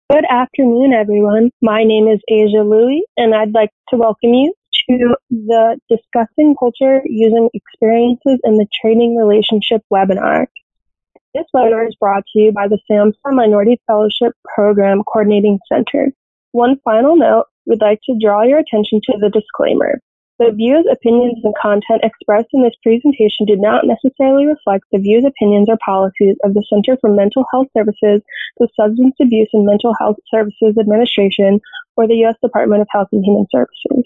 Good afternoon, everyone. My name is Asia Louie, and I'd like to welcome you to the Discussing Culture Using Experiences in the Training Relationship webinar. This webinar is brought to you by the SAMHSA Minority Fellowship Program Coordinating Center. One final note, we'd like to draw your attention to the disclaimer. The views, opinions, and content expressed in this presentation do not necessarily reflect the views, opinions, or policies of the Center for Mental Health Services, the Substance Abuse and Mental Health Services Administration, or the U.S. Department of Health and Human Services.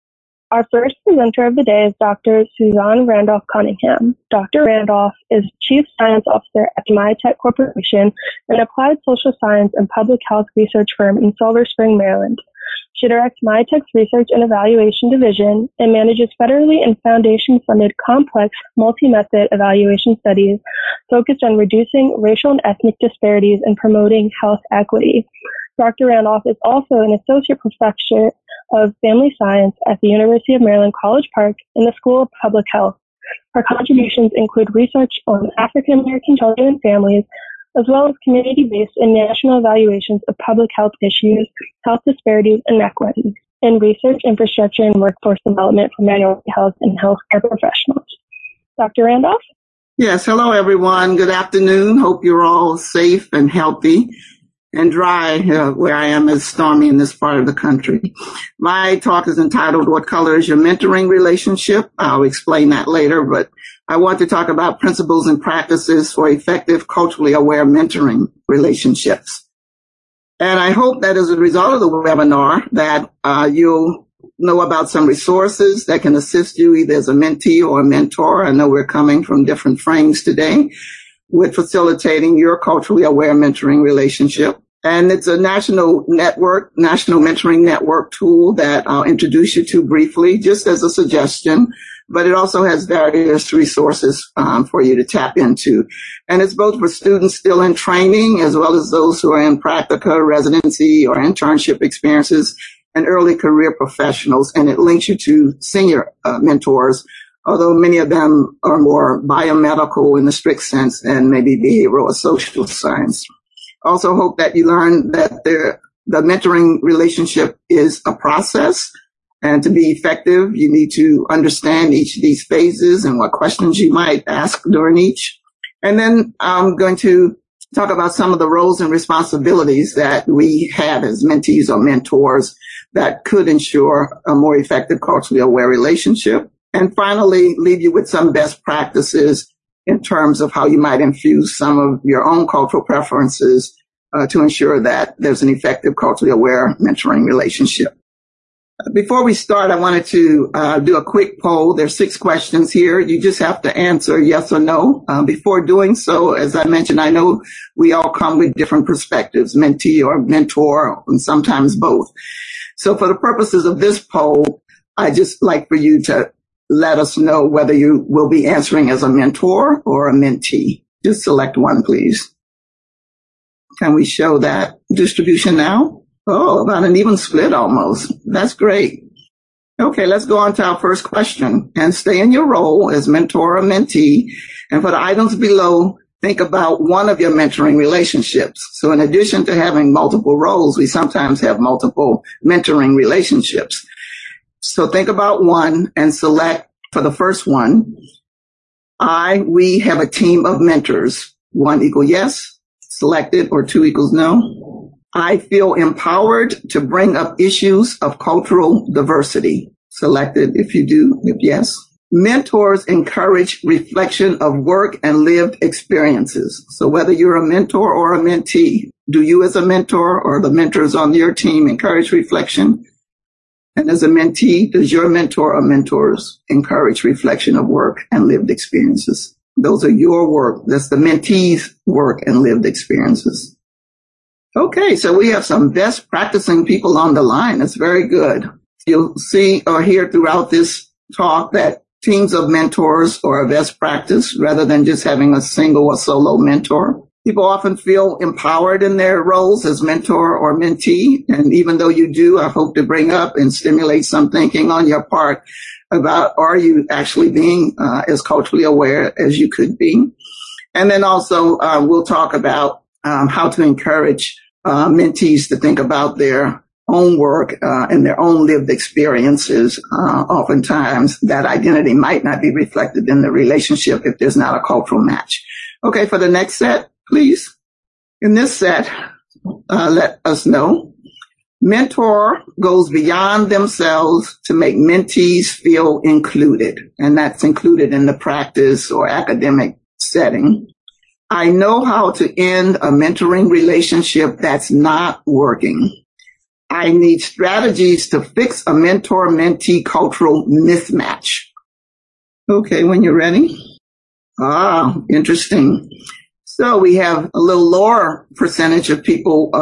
Our first presenter of the day is Dr. Suzanne Randolph Cunningham. Dr. Randolph is Chief Science Officer at Mitek Corporation, an applied social science and public health research firm in Silver Spring, Maryland. She directs Mitek's Research and Evaluation Division and manages federally and foundation-funded complex multi-method evaluation studies focused on reducing racial and ethnic disparities and promoting health equity. Dr. Randolph is also an Associate Professor of Family Science at the University of Maryland College Park in the School of Public Health. Her contributions include research on African American children and families, as well as community-based and national evaluations of public health issues, health disparities, and inequities in research, infrastructure, and workforce development for minority health and healthcare professionals. Dr. Randolph? Yes, hello everyone. Good afternoon. Hope you're all safe and healthy and dry. Where I am is stormy in this part of the country. My talk is entitled, What Color is Your Mentoring Relationship? I'll explain that later, but I want to talk about principles and practices for effective, culturally aware mentoring relationships. And I hope that as a result of the webinar that you'll know about some resources that can assist you either as a mentee or a mentor. I know we're coming from different frames today with facilitating your culturally aware mentoring relationship. And it's a national mentoring network tool that I'll introduce you to briefly, just as a suggestion. But it also has various resources for you to tap into. And it's both for students still in training as well as those who are in practica, residency, or internship experiences and early career professionals. And it links you to senior mentors, although many of them are more biomedical in the strict sense and maybe behavioral or social science. Also hope that you learn that the mentoring relationship is a process. And to be effective, you need to understand each of these phases and what questions you might ask during each. And then I'm going to talk about some of the roles and responsibilities that we have as mentees or mentors that could ensure a more effective culturally aware relationship. And finally, leave you with some best practices in terms of how you might infuse some of your own cultural preferences to ensure that there's an effective culturally aware mentoring relationship. Before we start, I wanted to do a quick poll. There's 6 questions here. You just have to answer yes or no. Before doing so, as I mentioned, I know we all come with different perspectives, mentee or mentor, and sometimes both. So for the purposes of this poll, I just like for you to let us know whether you will be answering as a mentor or a mentee. Just select one, please. Can we show that distribution now? Oh, about an even split almost. That's great. Okay, let's go on to our first question. And stay in your role as mentor or mentee. And for the items below, think about one of your mentoring relationships. So in addition to having multiple roles, we sometimes have multiple mentoring relationships. So think about one and select for the first one. We have a team of mentors. 1 equals yes, selected, or 2 equals no. I feel empowered to bring up issues of cultural diversity. Selected if you do, if yes. Mentors encourage reflection of work and lived experiences. So whether you're a mentor or a mentee, do you as a mentor or the mentors on your team encourage reflection? And as a mentee, does your mentor or mentors encourage reflection of work and lived experiences? Those are your work. That's the mentee's work and lived experiences. Okay, so we have some best practicing people on the line. That's very good. You'll see or hear throughout this talk that teams of mentors are a best practice rather than just having a single or solo mentor. People often feel empowered in their roles as mentor or mentee. And even though you do, I hope to bring up and stimulate some thinking on your part about, are you actually being as culturally aware as you could be? And then also we'll talk about how to encourage mentees to think about their own work and their own lived experiences. Oftentimes that identity might not be reflected in the relationship if there's not a cultural match. Okay, for the next set, please. In this set, let us know. Mentor goes beyond themselves to make mentees feel included, and that's included in the practice or academic setting. I know how to end a mentoring relationship that's not working. I need strategies to fix a mentor-mentee cultural mismatch. Okay, when you're ready. Interesting. So we have a little lower percentage of people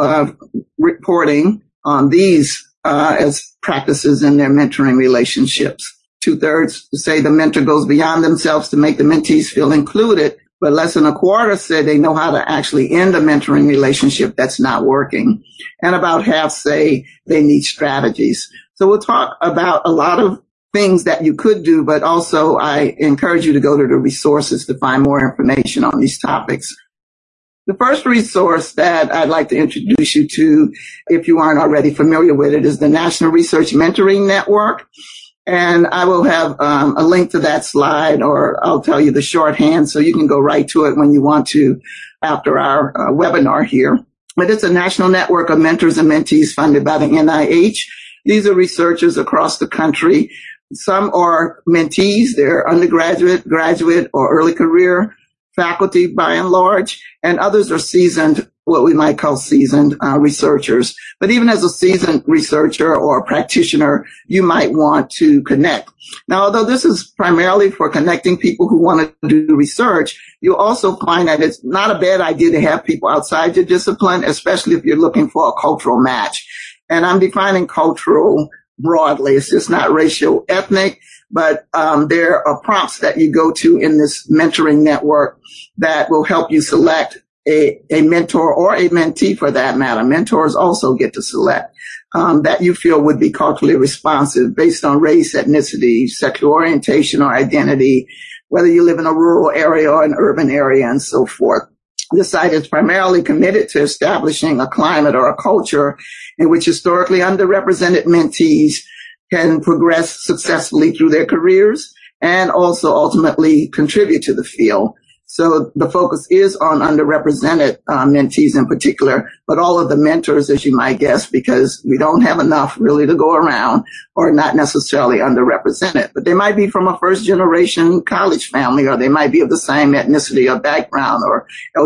reporting on these as practices in their mentoring relationships. 2/3 say the mentor goes beyond themselves to make the mentees feel included, but less than a quarter said they know how to actually end a mentoring relationship that's not working. And about half say they need strategies. So we'll talk about a lot of things that you could do, but also I encourage you to go to the resources to find more information on these topics. The first resource that I'd like to introduce you to, if you aren't already familiar with it, is the National Research Mentoring Network. And I will have a link to that slide, or I'll tell you the shorthand so you can go right to it when you want to after our webinar here. But it's a national network of mentors and mentees funded by the NIH. These are researchers across the country. Some are mentees, they're undergraduate, graduate, or early career faculty by and large, and others are seasoned, what we might call seasoned researchers. But even as a seasoned researcher or practitioner, you might want to connect. Now, although this is primarily for connecting people who want to do research, you'll also find that it's not a bad idea to have people outside your discipline, especially if you're looking for a cultural match. And I'm defining cultural broadly. It's just not racial, ethnic, but there are prompts that you go to in this mentoring network that will help you select a mentor or a mentee for that matter. Mentors also get to select that you feel would be culturally responsive based on race, ethnicity, sexual orientation or identity, whether you live in a rural area or an urban area and so forth. This site is primarily committed to establishing a climate or a culture in which historically underrepresented mentees can progress successfully through their careers and also ultimately contribute to the field. So the focus is on underrepresented mentees in particular, but all of the mentors, as you might guess, because we don't have enough really to go around, are not necessarily underrepresented. But they might be from a first-generation college family, or they might be of the same ethnicity or background, or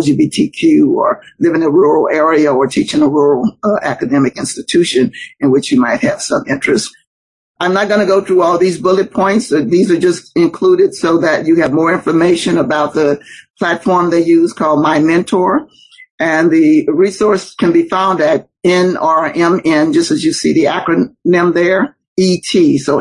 LGBTQ, or live in a rural area, or teach in a rural academic institution in which you might have some interest. I'm not going to go through all these bullet points. These are just included so that you have more information about the platform they use called My Mentor. And the resource can be found at NRMN, just as you see the acronym there, ET. So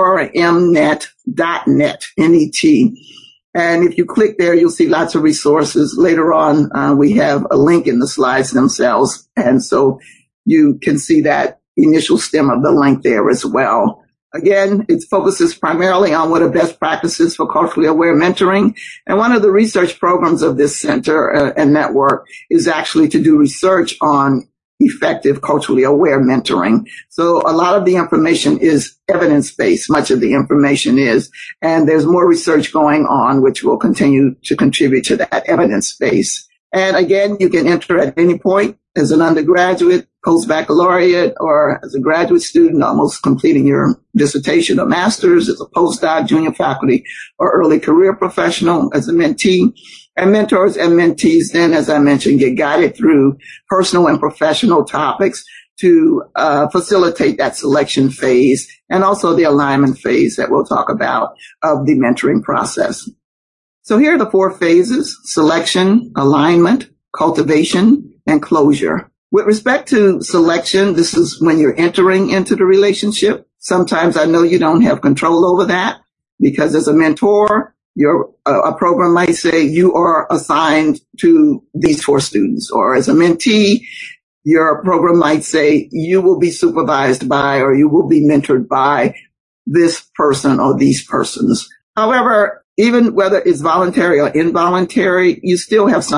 nrmnet.net, N-E-T. And if you click there, you'll see lots of resources. Later on, we have a link in the slides themselves. And so you can see that initial stem of the link there as well. Again, it focuses primarily on what are best practices for culturally aware mentoring. And one of the research programs of this center and network is actually to do research on effective culturally aware mentoring. So a lot of the information is evidence-based, much of the information is, and there's more research going on which will continue to contribute to that evidence base. And again, you can enter at any point as an undergraduate, post-baccalaureate, or as a graduate student almost completing your dissertation or master's, as a postdoc, junior faculty, or early career professional as a mentee. And mentors and mentees then, as I mentioned, get guided through personal and professional topics to facilitate that selection phase and also the alignment phase that we'll talk about of the mentoring process. So here are the 4 phases: selection, alignment, cultivation, and closure. With respect to selection, this is when you're entering into the relationship. Sometimes I know you don't have control over that because as a mentor, a program might say you are assigned to these 4 students, or as a mentee, your program might say you will be supervised by or you will be mentored by this person or these persons. However, even whether it's voluntary or involuntary, you still have some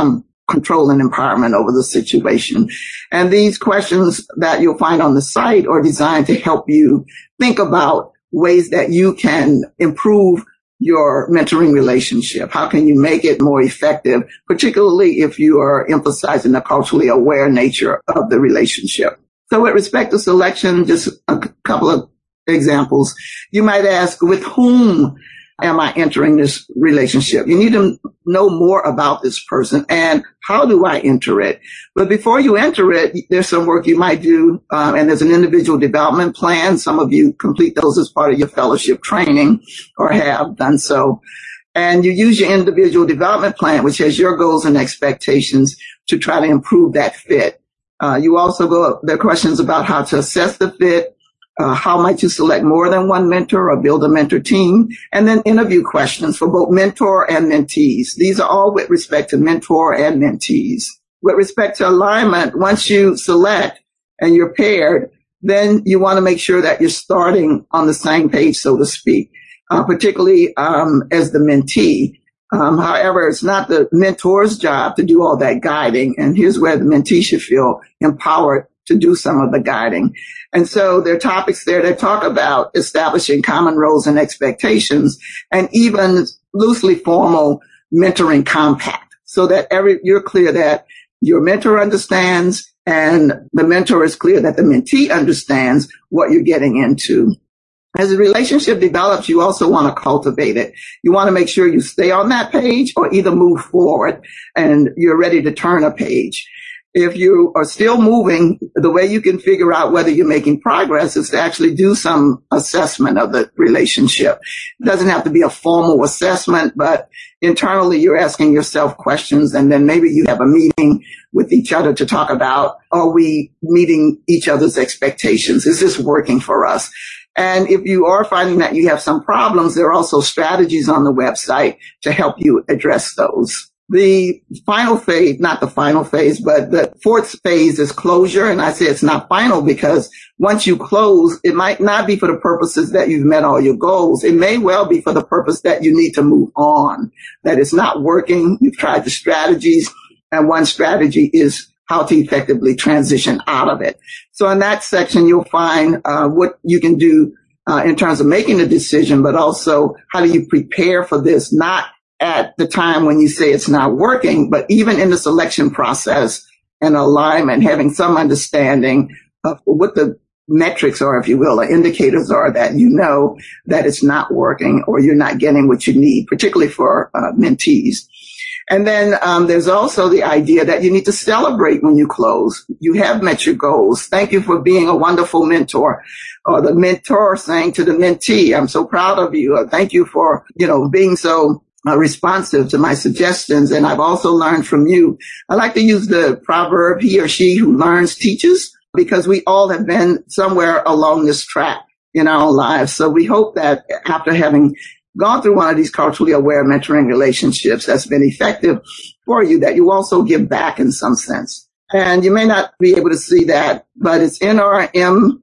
control and empowerment over the situation. And these questions that you'll find on the site are designed to help you think about ways that you can improve your mentoring relationship. How can you make it more effective, particularly if you are emphasizing the culturally aware nature of the relationship? So with respect to selection, just a couple of examples. You might ask, with whom am I entering this relationship? You need to know more about this person and how do I enter it? But before you enter it, there's some work you might do, and there's an individual development plan. Some of you complete those as part of your fellowship training or have done so. And you use your individual development plan, which has your goals and expectations, to try to improve that fit. You also there are questions about how to assess the fit. How might you select more than one mentor or build a mentor team? And then interview questions for both mentor and mentees. These are all with respect to mentor and mentees. With respect to alignment, once you select and you're paired, then you want to make sure that you're starting on the same page, so to speak, particularly as the mentee. However, it's not the mentor's job to do all that guiding. And here's where the mentee should feel empowered to do some of the guiding. And so there are topics there that talk about establishing common roles and expectations and even loosely formal mentoring compact so that you're clear that your mentor understands and the mentor is clear that the mentee understands what you're getting into. As the relationship develops, you also want to cultivate it. You want to make sure you stay on that page or either move forward and you're ready to turn a page. If you are still moving, the way you can figure out whether you're making progress is to actually do some assessment of the relationship. It doesn't have to be a formal assessment, but internally you're asking yourself questions, and then maybe you have a meeting with each other to talk about, are we meeting each other's expectations? Is this working for us? And if you are finding that you have some problems, there are also strategies on the website to help you address those. The final phase, not the final phase, but the fourth phase is closure. And I say it's not final because once you close, it might not be for the purposes that you've met all your goals. It may well be for the purpose that you need to move on, that it's not working. You've tried the strategies, and one strategy is how to effectively transition out of it. So in that section, you'll find what you can do in terms of making a decision, but also how do you prepare for this, not at the time when you say it's not working, but even in the selection process and alignment, having some understanding of what the metrics are, if you will, or indicators are that you know that it's not working or you're not getting what you need, particularly for mentees. And then there's also the idea that you need to celebrate when you close. You have met your goals. Thank you for being a wonderful mentor. Or the mentor saying to the mentee, I'm so proud of you. Or thank you for, being so responsive to my suggestions. And I've also learned from you. I like to use the proverb, he or she who learns teaches, because we all have been somewhere along this track in our lives. So we hope that after having gone through one of these culturally aware mentoring relationships that's been effective for you, that you also give back in some sense. And you may not be able to see that, but it's nrmnet.net.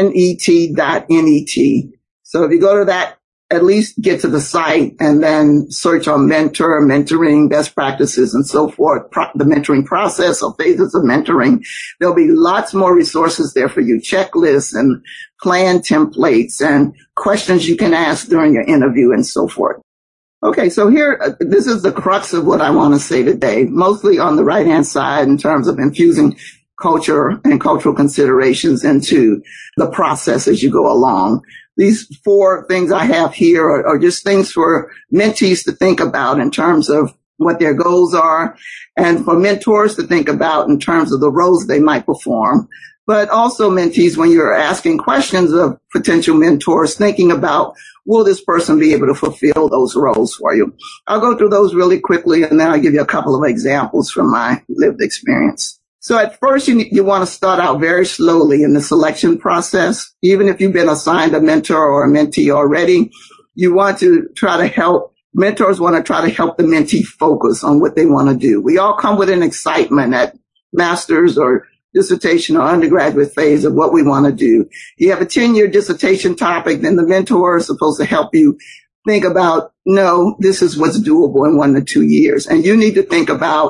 So if you go to that, at least get to the site and then search on mentor, mentoring, best practices, and so forth, the mentoring process or phases of mentoring. There'll be lots more resources there for you, checklists and plan templates and questions you can ask during your interview and so forth. Okay, so here, this is the crux of what I want to say today, mostly on the right-hand side in terms of infusing culture and cultural considerations into the process as you go along. These 4 things I have here are just things for mentees to think about in terms of what their goals are, and for mentors to think about in terms of the roles they might perform. But also mentees, when you're asking questions of potential mentors, thinking about, will this person be able to fulfill those roles for you? I'll go through those really quickly, and then I'll give you a couple of examples from my lived experience. So at first, you want to start out very slowly in the selection process. Even if you've been assigned a mentor or a mentee already, you want to try to help. Mentors want to try to help the mentee focus on what they want to do. We all come with an excitement at master's or dissertation or undergraduate phase of what we want to do. You have a 10-year dissertation topic, then the mentor is supposed to help you think about, no, this is what's doable in 1 to 2 years. And you need to think about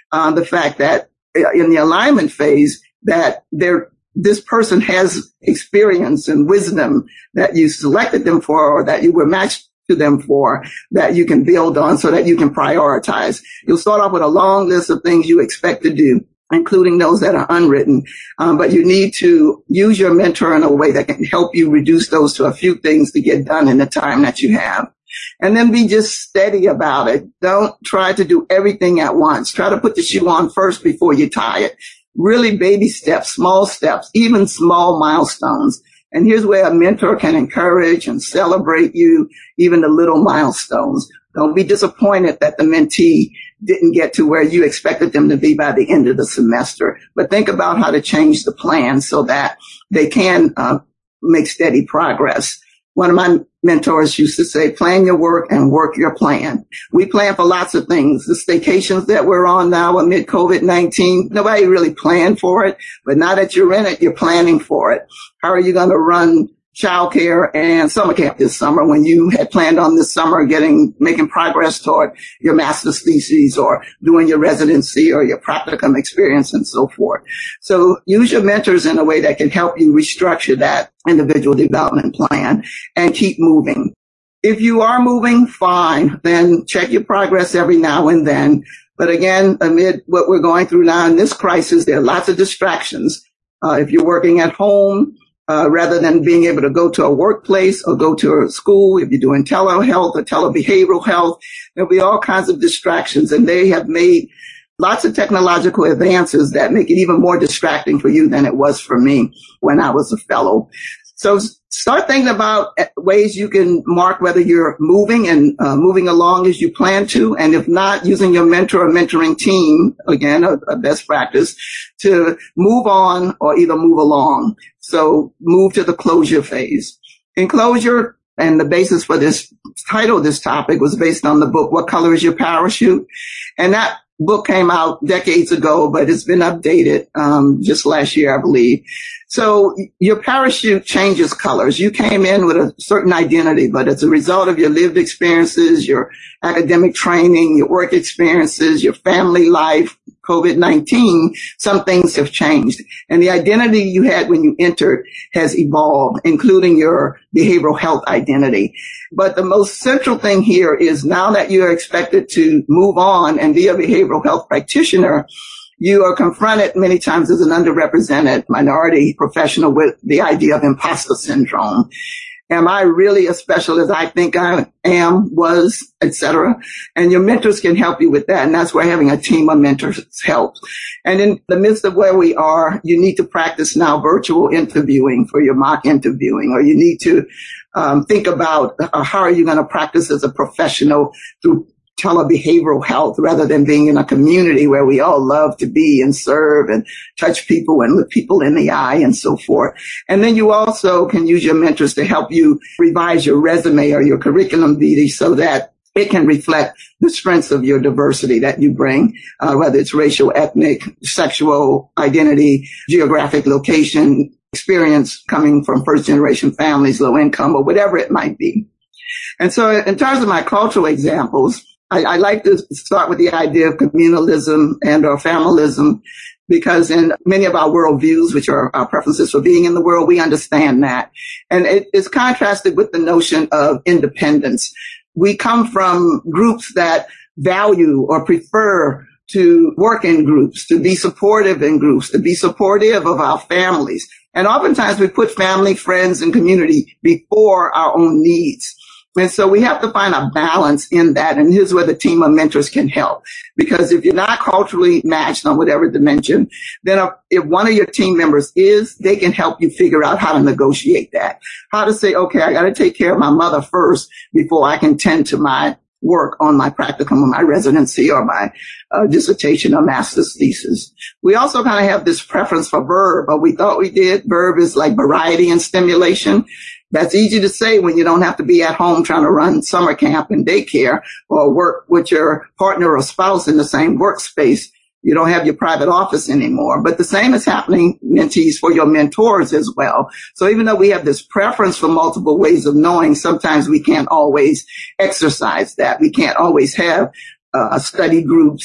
the fact that in the alignment phase that this person has experience and wisdom that you selected them for or that you were matched to them for that you can build on so that you can prioritize. You'll start off with a long list of things you expect to do, including those that are unwritten. But you need to use your mentor in a way that can help you reduce those to a few things to get done in the time that you have. And then be just steady about it. Don't try to do everything at once. Try to put the shoe on first before you tie it. Really baby steps, even small milestones. And here's where a mentor can encourage and celebrate you, even the little milestones. Don't be disappointed that the mentee didn't get to where you expected them to be by the end of the semester. But think about how to change the plan so that they can make steady progress. One of my mentors used to say, plan your work and work your plan. We plan for lots of things. The staycations that we're on now amid COVID-19, nobody really planned for it. But now that you're in it, you're planning for it. How are you going to run childcare and summer camp this summer when you had planned on this summer making progress toward your master's thesis or doing your residency or your practicum experience and so forth? So use your mentors in a way that can help you restructure that individual development plan and keep moving. If you are moving, fine, then check your progress every now and then. But again, amid what we're going through now in this crisis, there are lots of distractions. If you're working at home, rather than being able to go to a workplace or go to a school, if you're doing telehealth or telebehavioral health, there'll be all kinds of distractions. And they have made lots of technological advances that make it even more distracting for you than it was for me when I was a fellow. So start thinking about ways you can mark whether you're moving and moving along as you plan to. And if not, using your mentor or mentoring team, again, a best practice, to move on or either move along. So move to the closure phase. In closure, and the basis for this title, this topic was based on the book, What Color is Your Parachute? And that book came out decades ago, but it's been updated just last year, I believe. So your parachute changes colors. You came in with a certain identity, but as a result of your lived experiences, your academic training, your work experiences, your family life, COVID-19, some things have changed. And the identity you had when you entered has evolved, including your behavioral health identity. But the most central thing here is now that you are expected to move on and be a behavioral health practitioner, you are confronted many times as an underrepresented minority professional with the idea of imposter syndrome. Am I really as special as I think I am, was, etc.? And your mentors can help you with that. And that's where having a team of mentors helps. And in the midst of where we are, you need to practice now virtual interviewing for your mock interviewing, or you need to think about how are you going to practice as a professional through telebehavioral health rather than being in a community where we all love to be and serve and touch people and look people in the eye and so forth. And then you also can use your mentors to help you revise your resume or your curriculum vitae so that it can reflect the strengths of your diversity that you bring, whether it's racial, ethnic, sexual identity, geographic location, experience coming from first-generation families, low income, or whatever it might be. And so in terms of my cultural examples, I like to start with the idea of communalism and or familism, because in many of our worldviews, which are our preferences for being in the world, we understand that. And it is contrasted with the notion of independence. We come from groups that value or prefer to work in groups, to be supportive in groups, to be supportive of our families. And oftentimes we put family, friends, and community before our own needs. And so we have to find a balance in that. And here's where the team of mentors can help. Because if you're not culturally matched on whatever dimension, then if one of your team members is, they can help you figure out how to negotiate that. How to say, okay, I got to take care of my mother first before I can tend to my work on my practicum or my residency or my dissertation or master's thesis. We also kind of have this preference for verb, or we thought we did. Verb is like variety and stimulation. That's easy to say when you don't have to be at home trying to run summer camp and daycare or work with your partner or spouse in the same workspace. You don't have your private office anymore. But the same is happening, mentees, for your mentors as well. So even though we have this preference for multiple ways of knowing, sometimes we can't always exercise that. We can't always have study groups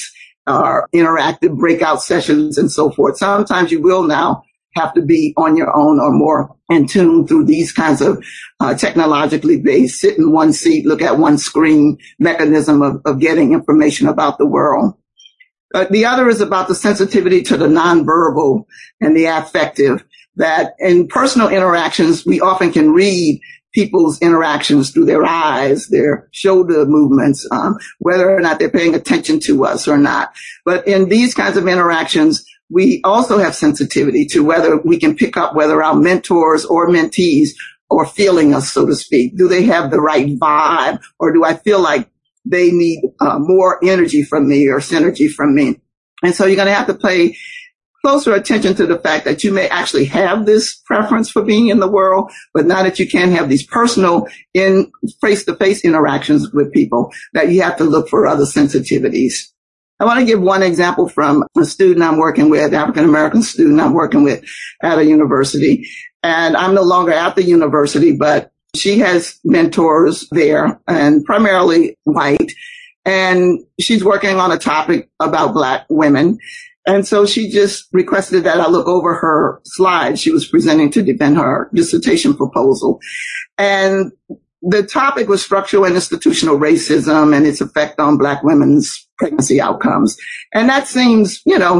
our interactive breakout sessions and so forth. Sometimes you will now have to be on your own or more in tune through these kinds of technologically based sit in one seat, look at one screen mechanism of getting information about the world. The other is about the sensitivity to the nonverbal and the affective, that in personal interactions, we often can read people's interactions through their eyes, their shoulder movements, whether or not they're paying attention to us or not. But in these kinds of interactions, we also have sensitivity to whether we can pick up whether our mentors or mentees are feeling us, so to speak. Do they have the right vibe, or do I feel like they need more energy from me or synergy from me? And so you're going to have to pay closer attention to the fact that you may actually have this preference for being in the world, but now that you can have these personal in face-to-face interactions with people, that you have to look for other sensitivities. I want to give one example from a student I'm working with, African-American student I'm working with at a university. And I'm no longer at the university, but she has mentors there, and primarily white. And she's working on a topic about Black women. And so she just requested that I look over her slides she was presenting to defend her dissertation proposal. And the topic was structural and institutional racism and its effect on Black women's pregnancy outcomes. And that seems,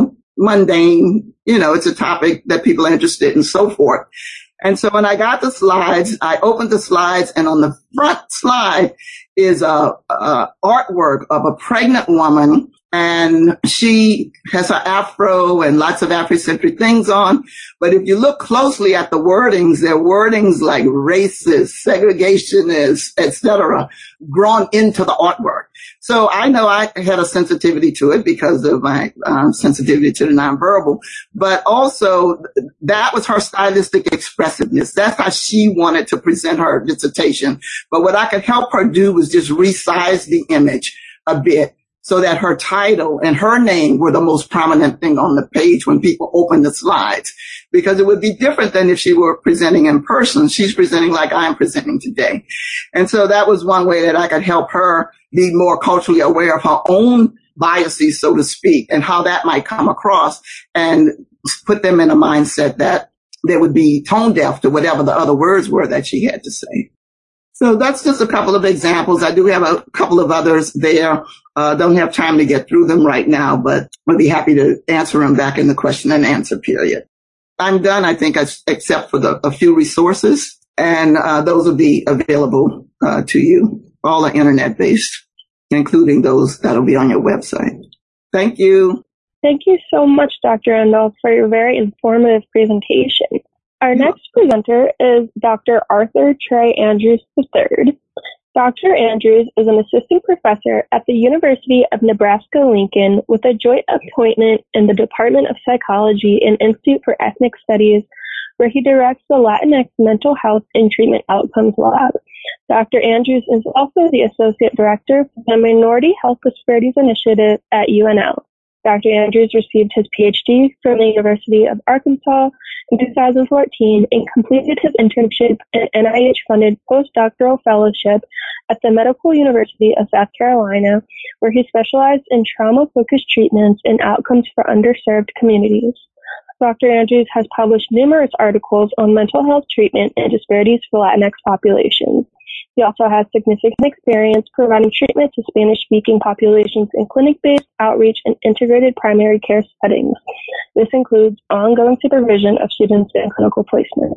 mundane. It's a topic that people are interested in, and so forth. And so when I got the slides, I opened the slides, and on the front slide is a artwork of a pregnant woman, and she has her afro and lots of Afrocentric things on. But if you look closely at the wordings, there are wordings like racist, segregationist, etc., drawn into the artwork. So I know I had a sensitivity to it because of my sensitivity to the nonverbal, but also that was her stylistic expressiveness. That's how she wanted to present her dissertation. But what I could help her do was just resize the image a bit, so that her title and her name were the most prominent thing on the page when people open the slides, because it would be different than if she were presenting in person. She's presenting like I'm presenting today. And so that was one way that I could help her be more culturally aware of her own biases, so to speak, and how that might come across, and put them in a mindset that they would be tone deaf to whatever the other words were that she had to say. So that's just a couple of examples. I do have a couple of others there. Don't have time to get through them right now, but I'll be happy to answer them back in the question and answer period. I'm done, I think, except for a few resources, and those will be available to you. All are internet-based, including those that will be on your website. Thank you. Thank you so much, Dr. Randolph, for your very informative presentation. Our next presenter is Dr. Arthur Trey Andrews III. Dr. Andrews is an assistant professor at the University of Nebraska-Lincoln with a joint appointment in the Department of Psychology and Institute for Ethnic Studies, where he directs the Latinx Mental Health and Treatment Outcomes Lab. Dr. Andrews is also the associate director for the Minority Health Disparities Initiative at UNL. Dr. Andrews received his PhD from the University of Arkansas in 2014 and completed his internship and NIH-funded postdoctoral fellowship at the Medical University of South Carolina, where he specialized in trauma-focused treatments and outcomes for underserved communities. Dr. Andrews has published numerous articles on mental health treatment and disparities for Latinx populations. He also has significant experience providing treatment to Spanish-speaking populations in clinic-based outreach and integrated primary care settings. This includes ongoing supervision of students in clinical placements.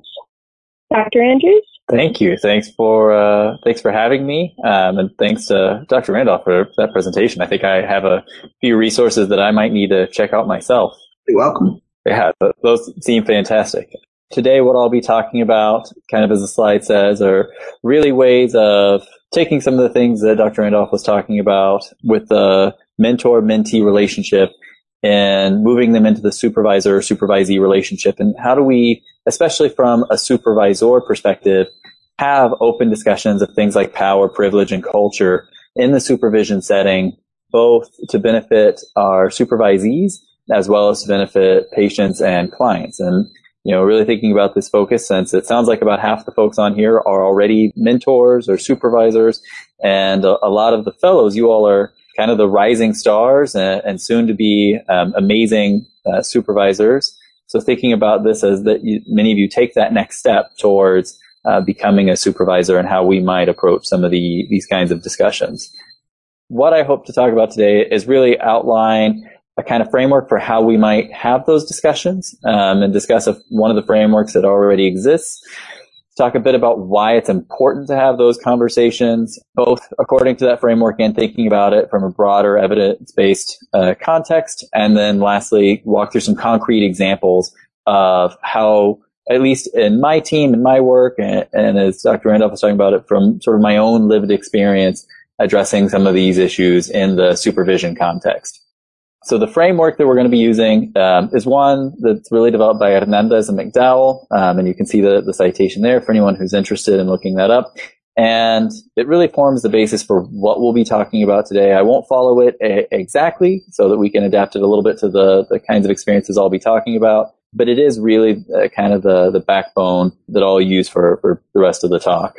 Dr. Andrews? Thank you. Thanks for having me, and thanks to Dr. Randolph for that presentation. I think I have a few resources that I might need to check out myself. You're welcome. Yeah, those seem fantastic. Today, what I'll be talking about, kind of as the slide says, are really ways of taking some of the things that Dr. Randolph was talking about with the mentor-mentee relationship and moving them into the supervisor-supervisee relationship. And how do we, especially from a supervisor perspective, have open discussions of things like power, privilege, and culture in the supervision setting, both to benefit our supervisees as well as to benefit patients and clients. And really thinking about this focus, since it sounds like about half the folks on here are already mentors or supervisors, and a lot of the fellows, you all are kind of the rising stars and soon to be amazing supervisors. So thinking about this as that many of you take that next step towards becoming a supervisor and how we might approach some of these kinds of discussions. What I hope to talk about today is really outline a kind of framework for how we might have those discussions and discuss one of the frameworks that already exists. Talk a bit about why it's important to have those conversations, both according to that framework and thinking about it from a broader evidence-based context. And then lastly, walk through some concrete examples of how, at least in my team and my work, and as Dr. Randolph was talking about it from sort of my own lived experience, addressing some of these issues in the supervision context. So the framework that we're going to be using is one that's really developed by Hernandez and McDowell, and you can see the citation there for anyone who's interested in looking that up. And it really forms the basis for what we'll be talking about today. I won't follow it exactly so that we can adapt it a little bit to the kinds of experiences I'll be talking about, but it is really kind of the backbone that I'll use for the rest of the talk.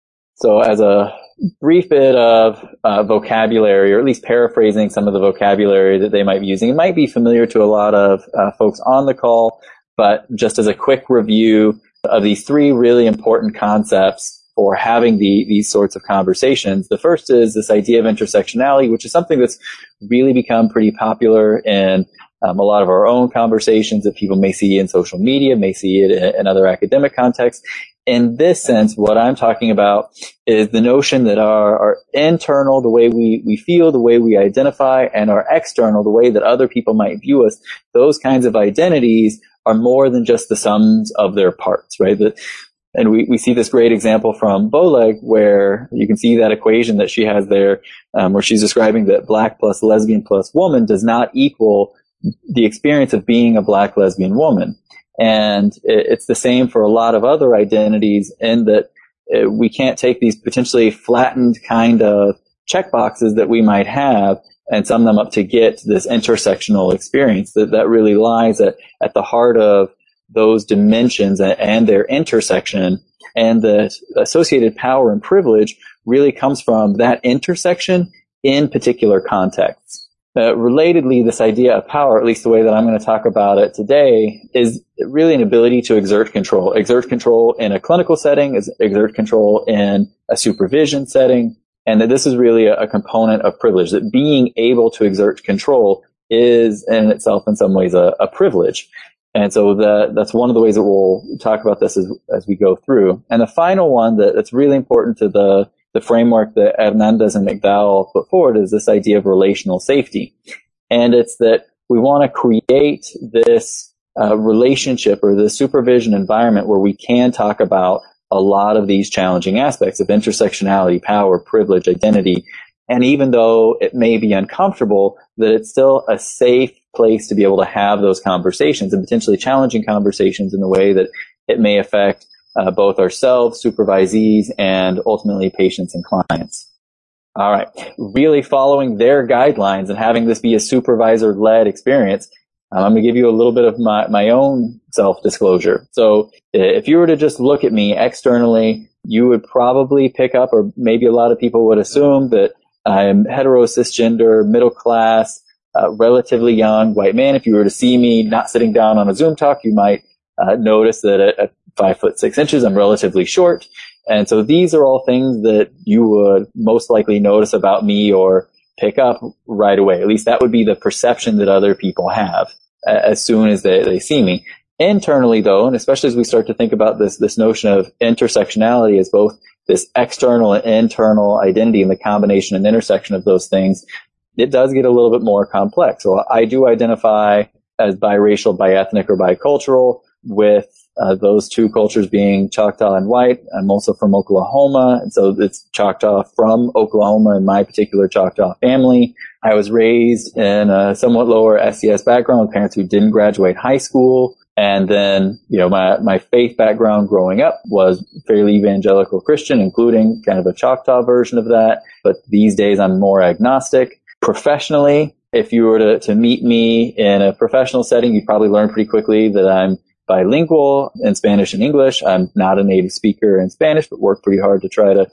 So as a brief bit of vocabulary, or at least paraphrasing some of the vocabulary that they might be using. It might be familiar to a lot of folks on the call, but just as a quick review of these three really important concepts for having these sorts of conversations. The first is this idea of intersectionality, which is something that's really become pretty popular in a lot of our own conversations that people may see in social media, may see it in other academic contexts. In this sense, what I'm talking about is the notion that our internal, the way we feel, the way we identify, and our external, the way that other people might view us, those kinds of identities are more than just the sums of their parts, right? And we see this great example from Boleg, where you can see that equation that she has there, where she's describing that black plus lesbian plus woman does not equal the experience of being a black lesbian woman. And it's the same for a lot of other identities in that we can't take these potentially flattened kind of checkboxes that we might have and sum them up to get this intersectional experience that really lies at the heart of those dimensions and their intersection. And the associated power and privilege really comes from that intersection in particular contexts. Relatedly, this idea of power, at least the way that I'm going to talk about it today, is really an ability to exert control. Exert control in a clinical setting, exert control in a supervision setting, and that this is really a component of privilege, that being able to exert control is in itself in some ways a privilege. And so that's one of the ways that we'll talk about this as we go through. And the final one that's really important to the framework that Hernandez and McDowell put forward is this idea of relational safety. And it's that we want to create this relationship or the supervision environment where we can talk about a lot of these challenging aspects of intersectionality, power, privilege, identity. And even though it may be uncomfortable, that it's still a safe place to be able to have those conversations and potentially challenging conversations in the way that it may affect both ourselves, supervisees, and ultimately patients and clients. All right. Really following their guidelines and having this be a supervisor-led experience, I'm going to give you a little bit of my own self-disclosure. So if you were to just look at me externally, you would probably pick up, or maybe a lot of people would assume, that I'm hetero, cisgender, middle class, relatively young white man. If you were to see me not sitting down on a Zoom talk, you might notice that at 5'6", I'm relatively short. And so these are all things that you would most likely notice about me or pick up right away. At least that would be the perception that other people have as soon as they see me. Internally, though, and especially as we start to think about this notion of intersectionality as both this external and internal identity and the combination and intersection of those things, it does get a little bit more complex. So I do identify as biracial, biethnic, or bicultural, with those two cultures being Choctaw and white. I'm also from Oklahoma, and so it's Choctaw from Oklahoma in my particular Choctaw family. I was raised in a somewhat lower SES background with parents who didn't graduate high school. And then, my faith background growing up was fairly evangelical Christian, including kind of a Choctaw version of that. But these days I'm more agnostic. Professionally, if you were to meet me in a professional setting, you'd probably learn pretty quickly that I'm bilingual in Spanish and English. I'm not a native speaker in Spanish, but work pretty hard to try to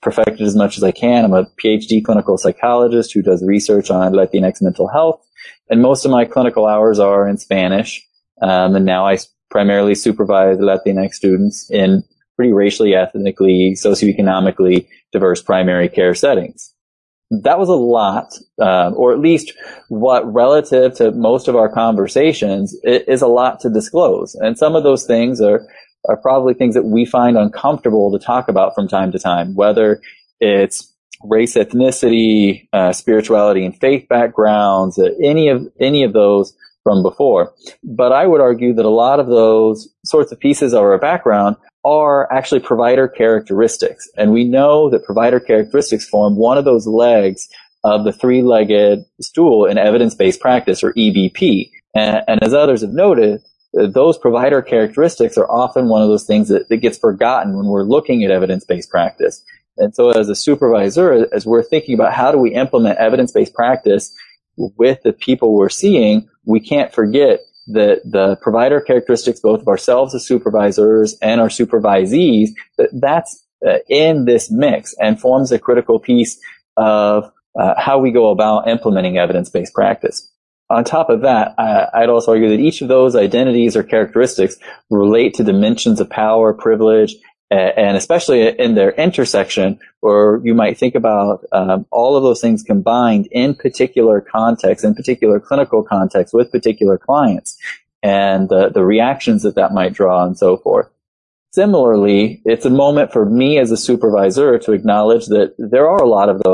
perfected as much as I can. I'm a PhD clinical psychologist who does research on Latinx mental health, and most of my clinical hours are in Spanish. And now I primarily supervise Latinx students in pretty racially, ethnically, socioeconomically diverse primary care settings. That was a lot, or at least what relative to most of our conversations is a lot to disclose. And some of those things are probably things that we find uncomfortable to talk about from time to time, whether it's race, ethnicity, spirituality and faith backgrounds, any of those from before. But I would argue that a lot of those sorts of pieces of our background are actually provider characteristics. And we know that provider characteristics form one of those legs of the three-legged stool in evidence-based practice, or EBP. And as others have noted, those provider characteristics are often one of those things that gets forgotten when we're looking at evidence-based practice. And so as a supervisor, as we're thinking about how do we implement evidence-based practice with the people we're seeing, we can't forget that the provider characteristics, both of ourselves as supervisors and our supervisees, that's in this mix and forms a critical piece of how we go about implementing evidence-based practice. On top of that, I'd also argue that each of those identities or characteristics relate to dimensions of power, privilege, and especially in their intersection, or you might think about all of those things combined in particular contexts, in particular clinical contexts with particular clients, and the reactions that might draw and so forth. Similarly, it's a moment for me as a supervisor to acknowledge that there are a lot of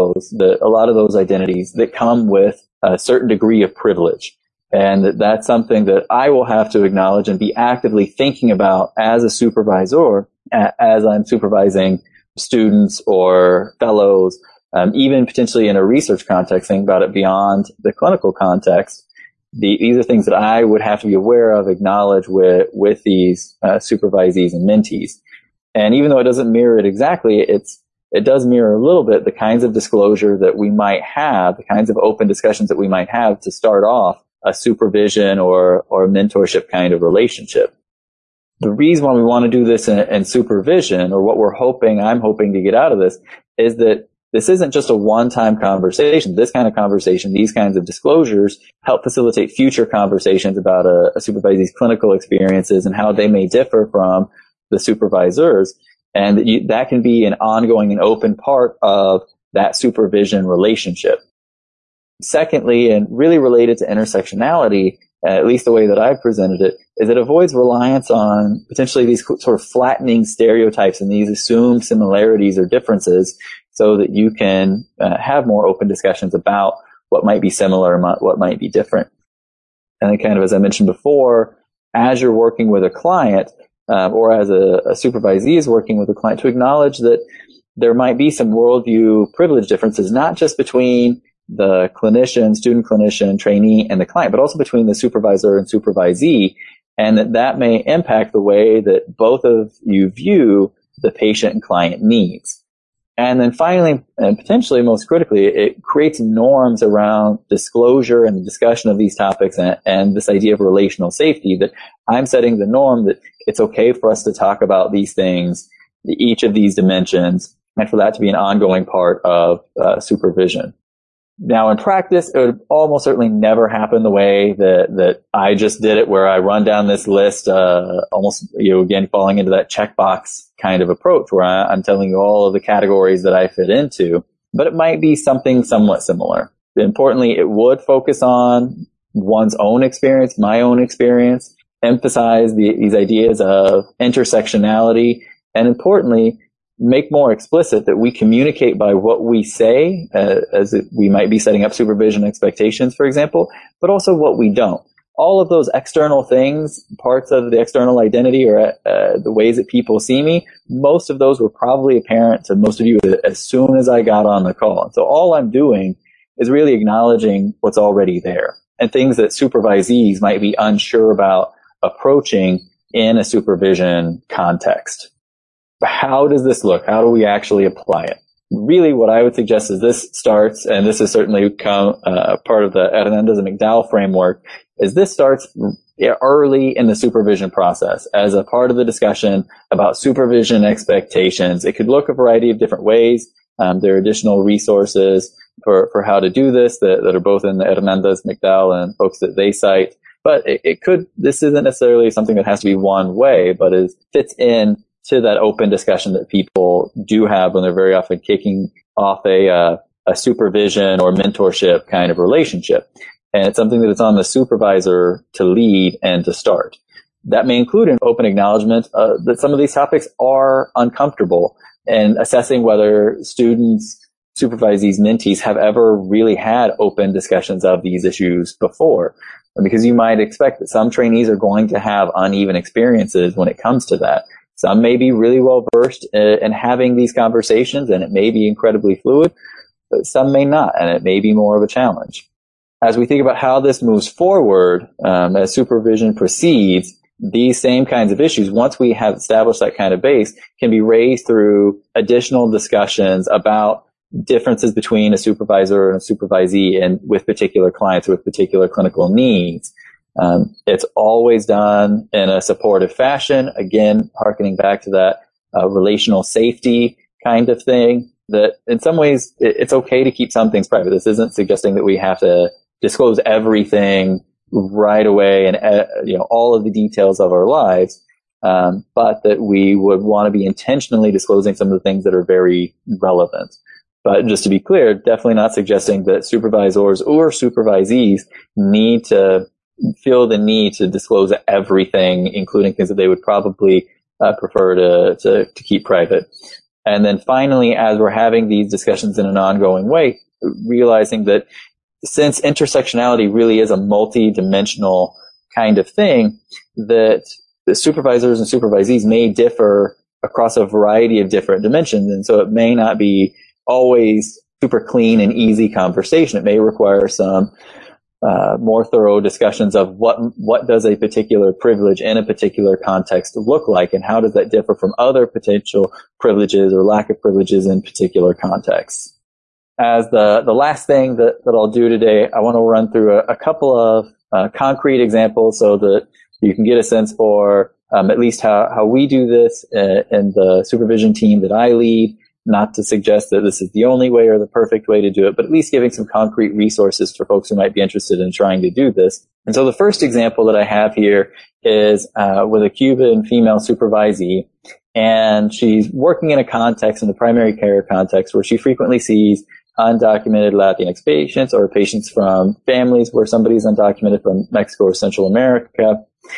those identities that come with a certain degree of privilege. And that's something that I will have to acknowledge and be actively thinking about as a supervisor, as I'm supervising students or fellows, even potentially in a research context, thinking about it beyond the clinical context. These are things that I would have to be aware of, acknowledge with these supervisees and mentees. And even though it doesn't mirror it exactly, it does mirror a little bit the kinds of disclosure that we might have, the kinds of open discussions that we might have to start off a supervision or mentorship kind of relationship. The reason why we want to do this in supervision, or what I'm hoping to get out of this, is that this isn't just a one-time conversation. This kind of conversation, these kinds of disclosures, help facilitate future conversations about a supervisee's clinical experiences and how they may differ from the supervisors. And that can be an ongoing and open part of that supervision relationship. Secondly, and really related to intersectionality, at least the way that I've presented it, is it avoids reliance on potentially these sort of flattening stereotypes and these assumed similarities or differences, so that you can have more open discussions about what might be similar and what might be different. And then kind of as I mentioned before, as you're working with a client, or as a supervisee is working with a client, to acknowledge that there might be some worldview privilege differences, not just between the clinician, student clinician, trainee, and the client, but also between the supervisor and supervisee, and that may impact the way that both of you view the patient and client needs. And then finally, and potentially most critically, it creates norms around disclosure and the discussion of these topics, and this idea of relational safety, that I'm setting the norm that it's okay for us to talk about these things, each of these dimensions, and for that to be an ongoing part of supervision. Now, in practice, it would almost certainly never happen the way that I just did it, where I run down this list, almost, again, falling into that checkbox kind of approach, where I'm telling you all of the categories that I fit into. But it might be something somewhat similar. Importantly, it would focus on one's own experience, my own experience, emphasize these ideas of intersectionality, and importantly, make more explicit that we communicate by what we say, we might be setting up supervision expectations, for example, but also what we don't. All of those external things, parts of the external identity, or the ways that people see me, most of those were probably apparent to most of you as soon as I got on the call. And so all I'm doing is really acknowledging what's already there, and things that supervisees might be unsure about approaching in a supervision context. How does this look? How do we actually apply it? Really, what I would suggest is this starts, and this has certainly become part of the Hernandez-McDowell framework, is this starts early in the supervision process as a part of the discussion about supervision expectations. It could look a variety of different ways. There are additional resources for how to do this that are both in the Hernandez, McDowell, and folks that they cite. But this isn't necessarily something that has to be one way, but it fits in to that open discussion that people do have when they're very often kicking off a supervision or mentorship kind of relationship. And it's something that it's on the supervisor to lead and to start. That may include an open acknowledgement that some of these topics are uncomfortable, and assessing whether students, supervisees, mentees have ever really had open discussions of these issues before. Because you might expect that some trainees are going to have uneven experiences when it comes to that. Some may be really well versed in having these conversations, and it may be incredibly fluid, but some may not, and it may be more of a challenge. As we think about how this moves forward, as supervision proceeds, these same kinds of issues, once we have established that kind of base, can be raised through additional discussions about differences between a supervisor and a supervisee and with particular clients with particular clinical needs. It's always done in a supportive fashion, again, hearkening back to that relational safety kind of thing, that in some ways it's okay to keep some things private. This isn't suggesting that we have to disclose everything right away and all of the details of our lives, but that we would want to be intentionally disclosing some of the things that are very relevant. But just to be clear, definitely not suggesting that supervisors or supervisees need to feel the need to disclose everything, including things that they would probably prefer to keep private. And then finally, as we're having these discussions in an ongoing way, realizing that since intersectionality really is a multi-dimensional kind of thing, that the supervisors and supervisees may differ across a variety of different dimensions. And so it may not be always super clean and easy conversation. It may require some more thorough discussions of what does a particular privilege in a particular context look like, and how does that differ from other potential privileges or lack of privileges in particular contexts. As the last thing that I'll do today, I want to run through a couple of concrete examples so that you can get a sense for at least how we do this in the supervision team that I lead. Not to suggest that this is the only way or the perfect way to do it, but at least giving some concrete resources for folks who might be interested in trying to do this. And so the first example that I have here is with a Cuban female supervisee, and she's working in a context, in the primary care context, where she frequently sees undocumented Latinx patients or patients from families where somebody's undocumented from Mexico or Central America.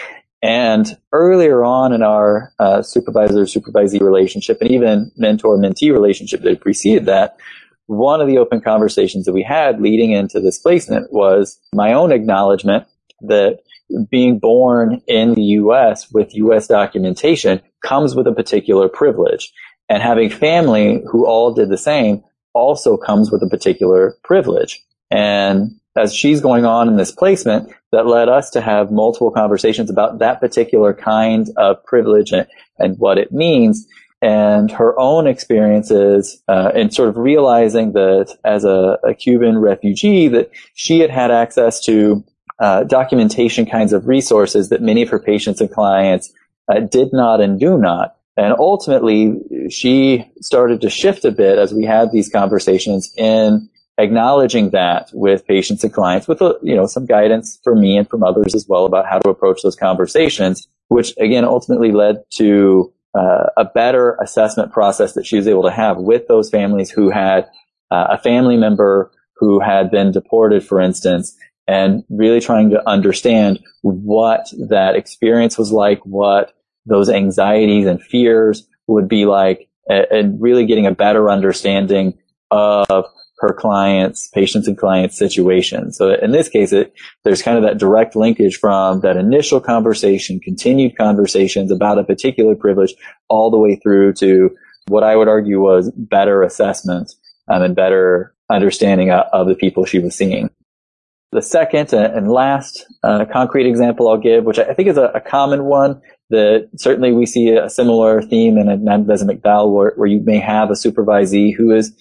And earlier on in our supervisor-supervisee relationship, and even mentor-mentee relationship that preceded that, one of the open conversations that we had leading into this placement was my own acknowledgement that being born in the U.S. with U.S. documentation comes with a particular privilege. And having family who all did the same also comes with a particular privilege. And as she's going on in this placement, that led us to have multiple conversations about that particular kind of privilege and what it means, and her own experiences, and sort of realizing that as a Cuban refugee, that she had access to documentation kinds of resources that many of her patients and clients did not and do not. And ultimately, she started to shift a bit as we had these conversations in acknowledging that with patients and clients, with some guidance from me and from others as well about how to approach those conversations, which again ultimately led to a better assessment process that she was able to have with those families who had a family member who had been deported, for instance, and really trying to understand what that experience was like, what those anxieties and fears would be like, and really getting a better understanding of her clients, patients and clients' situation. So in this case, there's kind of that direct linkage from that initial conversation, continued conversations about a particular privilege, all the way through to what I would argue was better assessment and better understanding of the people she was seeing. The second and last concrete example I'll give, which I think is a common one, that certainly we see a similar theme in Hernandez and McDowell, where you may have a supervisee who is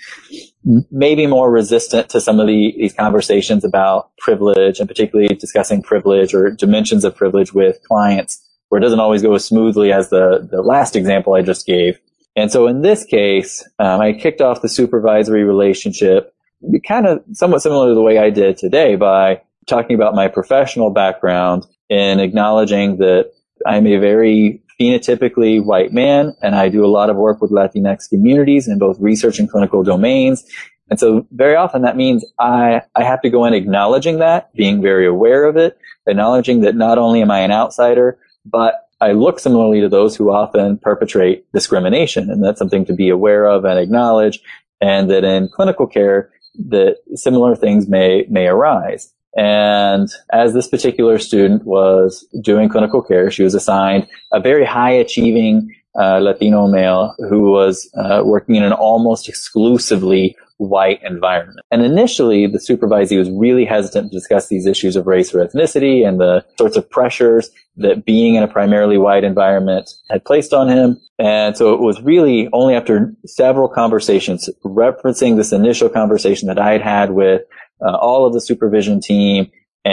maybe more resistant to some of these conversations about privilege, and particularly discussing privilege or dimensions of privilege with clients, where it doesn't always go as smoothly as the last example I just gave. And so in this case, I kicked off the supervisory relationship kind of somewhat similar to the way I did today by talking about my professional background and acknowledging that I'm a very phenotypically white man, and I do a lot of work with Latinx communities in both research and clinical domains. And so very often that means I have to go in acknowledging that, being very aware of it, acknowledging that not only am I an outsider, but I look similarly to those who often perpetrate discrimination. And that's something to be aware of and acknowledge, and that in clinical care, that similar things may arise. And as this particular student was doing clinical care, she was assigned a very high achieving Latino male who was working in an almost exclusively white environment. And initially, the supervisee was really hesitant to discuss these issues of race or ethnicity and the sorts of pressures that being in a primarily white environment had placed on him. And so it was really only after several conversations referencing this initial conversation that I had had with all of the supervision team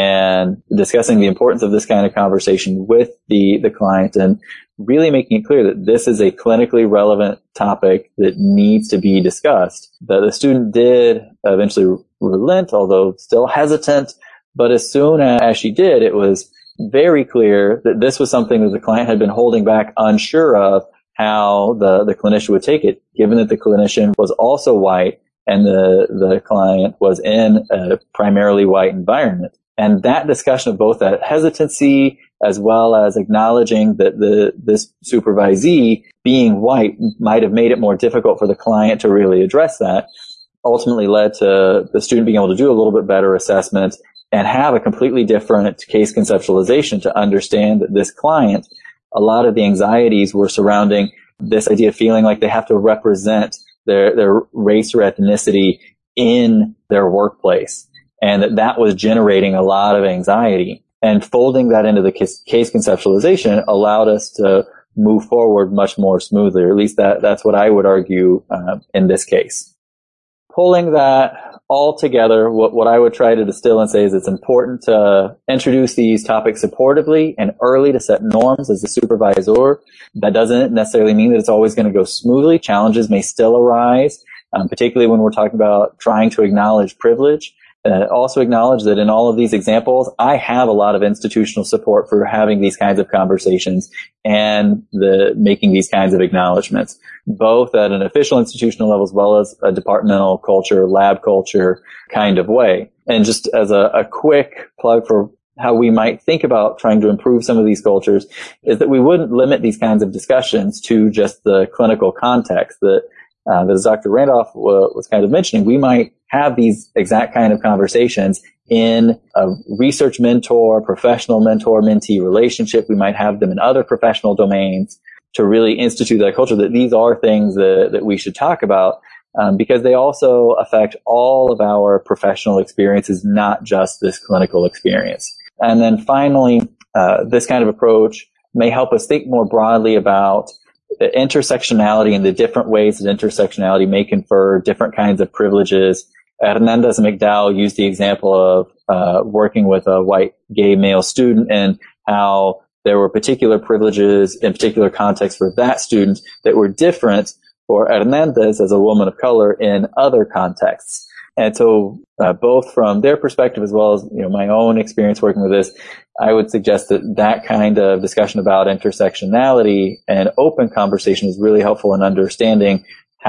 and discussing the importance of this kind of conversation with the client and really making it clear that this is a clinically relevant topic that needs to be discussed. The student did eventually relent, although still hesitant. But as soon as she did, it was very clear that this was something that the client had been holding back, unsure of how the clinician would take it, given that the clinician was also white and the client was in a primarily white environment. And that discussion of both that hesitancy as well as acknowledging that this supervisee being white might have made it more difficult for the client to really address that ultimately led to the student being able to do a little bit better assessment and have a completely different case conceptualization to understand that this client, a lot of the anxieties were surrounding this idea of feeling like they have to represent their race or ethnicity in their workplace, and that was generating a lot of anxiety. And folding that into the case conceptualization allowed us to move forward much more smoothly, or at least that's what I would argue in this case. Pulling that all together, what I would try to distill and say is it's important to introduce these topics supportively and early to set norms as a supervisor. That doesn't necessarily mean that it's always going to go smoothly. Challenges may still arise, particularly when we're talking about trying to acknowledge privilege. Also acknowledge that in all of these examples, I have a lot of institutional support for having these kinds of conversations and making these kinds of acknowledgments, both at an official institutional level as well as a departmental culture, lab culture kind of way. And just as a quick plug for how we might think about trying to improve some of these cultures is that we wouldn't limit these kinds of discussions to just the clinical context that as Dr. Randolph was kind of mentioning, we might have these exact kind of conversations in a research mentor, professional mentor-mentee relationship. We might have them in other professional domains to really institute that culture, that these are things that we should talk about because they also affect all of our professional experiences, not just this clinical experience. And then finally, this kind of approach may help us think more broadly about the intersectionality and the different ways that intersectionality may confer different kinds of privileges. Hernandez and McDowell used the example of working with a white gay male student and how there were particular privileges in particular contexts for that student that were different for Hernandez as a woman of color in other contexts. And so both from their perspective as well as my own experience working with this, I would suggest that kind of discussion about intersectionality and open conversation is really helpful in understanding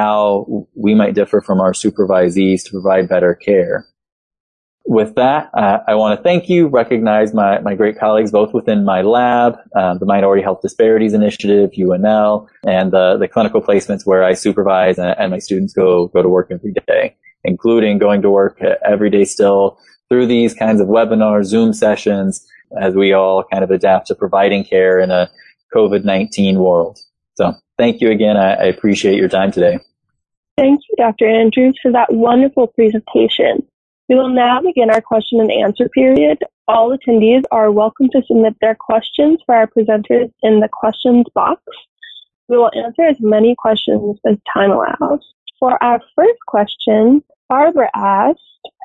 how we might differ from our supervisees to provide better care. With that, I want to thank you, recognize my great colleagues both within my lab, the Minority Health Disparities Initiative, UNL, and the clinical placements where I supervise and my students go to work every day, including going to work every day still through these kinds of webinars, Zoom sessions, as we all kind of adapt to providing care in a COVID-19 world. So thank you again. I appreciate your time today. Thank you, Dr. Andrews, for that wonderful presentation. We will now begin our question and answer period. All attendees are welcome to submit their questions for our presenters in the questions box. We will answer as many questions as time allows. For our first question, Barbara asked,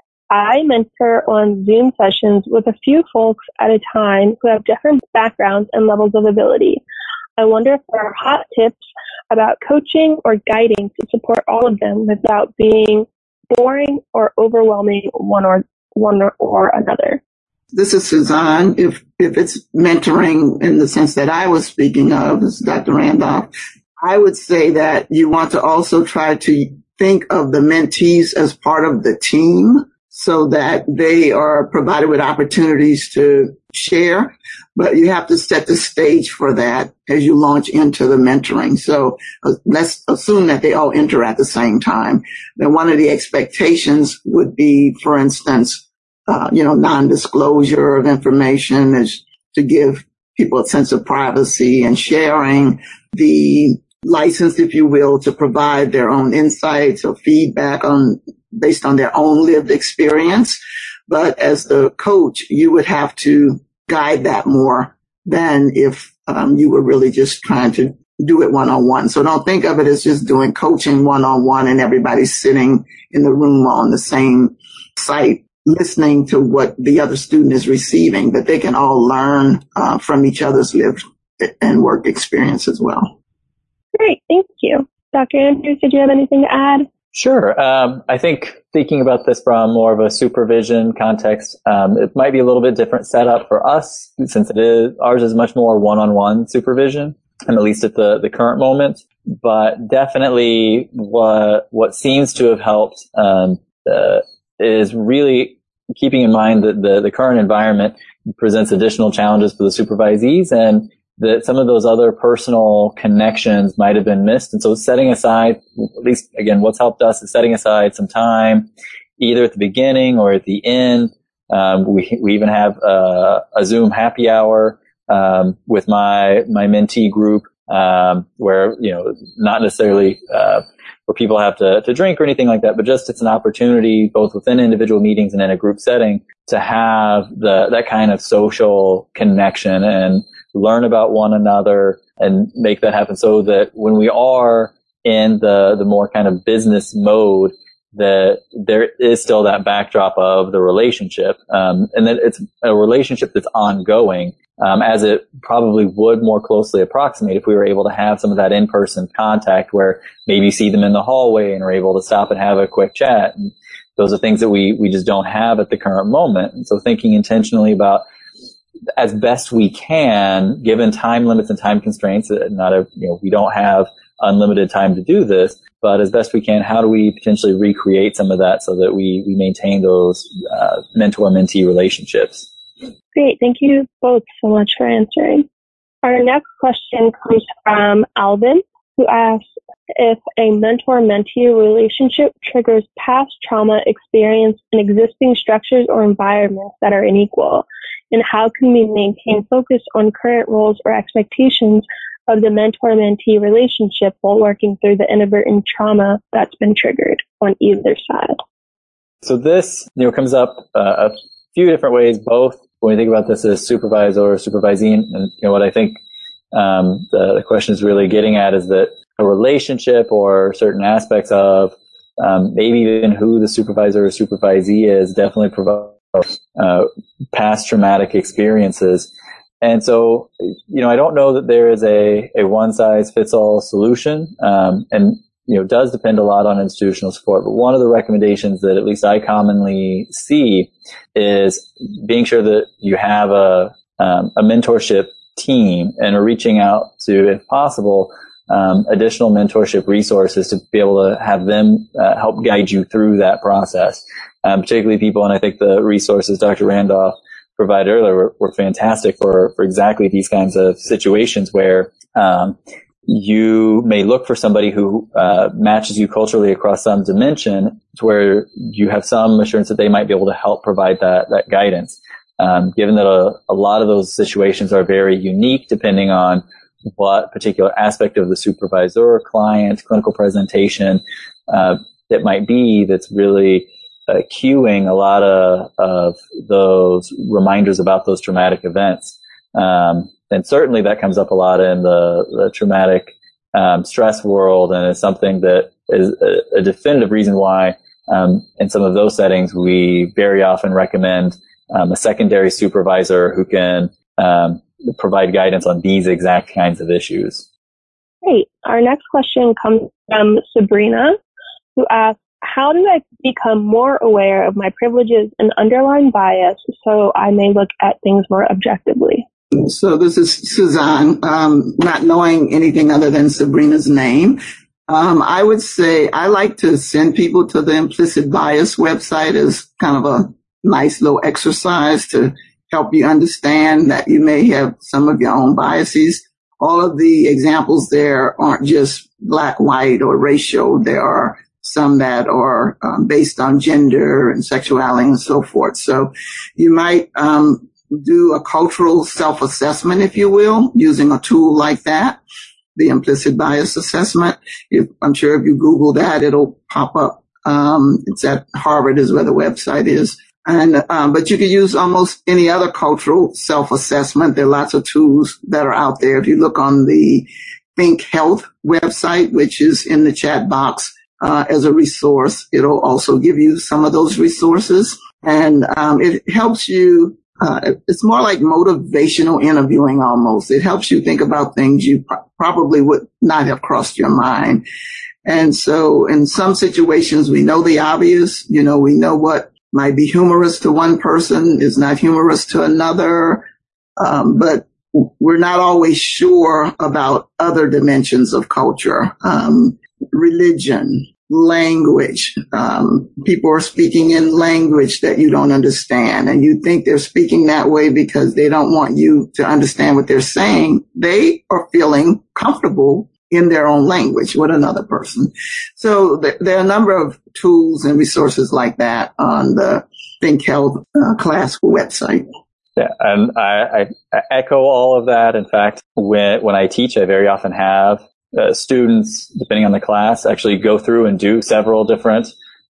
I mentor on Zoom sessions with a few folks at a time who have different backgrounds and levels of ability. I wonder if there are hot tips about coaching or guiding to support all of them without being boring or overwhelming one or another. This is Suzanne. If it's mentoring in the sense that I was speaking of, as Dr. Randolph, I would say that you want to also try to think of the mentees as part of the team so that they are provided with opportunities to share, but you have to set the stage for that as you launch into the mentoring. So let's assume that they all enter at the same time. Then one of the expectations would be, for instance, non-disclosure of information is to give people a sense of privacy and sharing, the license, if you will, to provide their own insights or feedback based on their own lived experience. But as the coach, you would have to guide that more than if you were really just trying to do it one-on-one. So don't think of it as just doing coaching one-on-one and everybody's sitting in the room on the same site listening to what the other student is receiving, but they can all learn from each other's lived and work experience as well. Great, thank you. Dr. Andrews, did you have anything to add? Sure. I think thinking about this from more of a supervision context, it might be a little bit different setup for us since ours is much more one-on-one supervision, and at least at the current moment. But definitely what seems to have helped is really keeping in mind that the current environment presents additional challenges for the supervisees, and that some of those other personal connections might have been missed. And so setting aside, at least again, what's helped us is setting aside some time, either at the beginning or at the end. We even have a Zoom happy hour with my mentee group, where, not necessarily where people have to drink or anything like that, but just it's an opportunity both within individual meetings and in a group setting to have that kind of social connection and learn about one another and make that happen, so that when we are in the more kind of business mode, that there is still that backdrop of the relationship, and that it's a relationship that's ongoing, as it probably would more closely approximate if we were able to have some of that in-person contact where maybe you see them in the hallway and are able to stop and have a quick chat. And those are things that we just don't have at the current moment. And so thinking intentionally about, as best we can, given time limits and time constraints, we don't have unlimited time to do this, but as best we can, how do we potentially recreate some of that so that we maintain those mentor-mentee relationships? Great. Thank you both so much for answering. Our next question comes from Alvin, who asks if a mentor-mentee relationship triggers past trauma experience in existing structures or environments that are unequal, and how can we maintain focus on current roles or expectations of the mentor-mentee relationship while working through the inadvertent trauma that's been triggered on either side? So this, comes up a few different ways, both when we think about this as supervisor or supervisee, and what I think the question is really getting at is that a relationship or certain aspects of maybe even who the supervisor or supervisee is definitely provide past traumatic experiences. And so, I don't know that there is a one-size-fits-all solution, and does depend a lot on institutional support. But one of the recommendations that at least I commonly see is being sure that you have a mentorship team and are reaching out to, if possible, additional mentorship resources to be able to have them help guide you through that process. Particularly people, and I think the resources Dr. Randolph provided earlier were fantastic for exactly these kinds of situations where you may look for somebody who matches you culturally across some dimension, to where you have some assurance that they might be able to help provide that guidance. Given that a lot of those situations are very unique depending on what particular aspect of the supervisor, client, clinical presentation it might be that's really cueing a lot of those reminders about those traumatic events. And certainly that comes up a lot in the traumatic stress world, and is something that is a definitive reason why in some of those settings we very often recommend a secondary supervisor who can provide guidance on these exact kinds of issues. Great. Our next question comes from Sabrina, who asks, how do I become more aware of my privileges and underlying bias so I may look at things more objectively? So this is Suzanne, not knowing anything other than Sabrina's name. I would say I like to send people to the Implicit Bias website as kind of a nice little exercise to help you understand that you may have some of your own biases. All of the examples there aren't just black, white, or racial. There are some that are based on gender and sexuality and so forth. So you might do a cultural self-assessment, if you will, using a tool like that, the implicit bias assessment. I'm sure if you Google that, it'll pop up. It's at Harvard is where the website is. And, but you could use almost any other cultural self-assessment. There are lots of tools that are out there. If you look on the Think Health website, which is in the chat box, as a resource, it'll also give you some of those resources. And, it helps you, it's more like motivational interviewing almost. It helps you think about things you probably would not have crossed your mind. And so in some situations, we know the obvious, we know what might be humorous to one person is not humorous to another. But we're not always sure about other dimensions of culture, religion, language. People are speaking in language that you don't understand, and you think they're speaking that way because they don't want you to understand what they're saying. They are feeling comfortable in their own language with another person. So there are a number of tools and resources like that on the Think Health class website. Yeah, and I echo all of that. In fact, when I teach, I very often have students, depending on the class, actually go through and do several different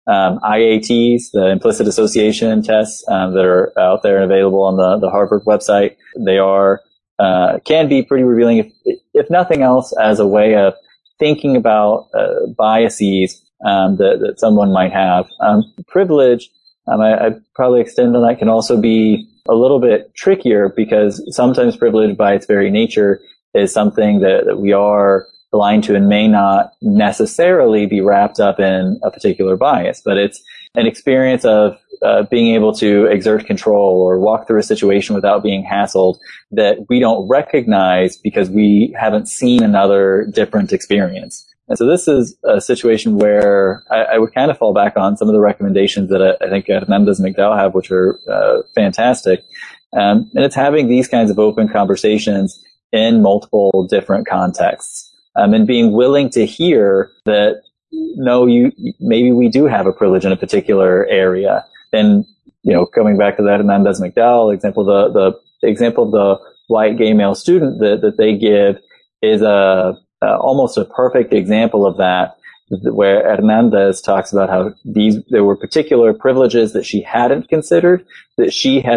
IATs, the implicit association tests that are out there and available on the Harvard website. They are can be pretty revealing, if nothing else, as a way of thinking about biases that someone might have. Privilege, I'd probably extend on that, can also be a little bit trickier because sometimes privilege by its very nature is something that we are blind to and may not necessarily be wrapped up in a particular bias, but it's an experience of being able to exert control or walk through a situation without being hassled that we don't recognize because we haven't seen another different experience. And so this is a situation where I would kind of fall back on some of the recommendations that I think Hernandez and McDowell have, which are fantastic. And it's having these kinds of open conversations in multiple different contexts. And being willing to hear that, no, maybe we do have a privilege in a particular area. And, coming back to that Hernandez McDowell example, the example of the white gay male student that they give is almost a perfect example of that, where Hernandez talks about how there were particular privileges that she hadn't considered, that she had,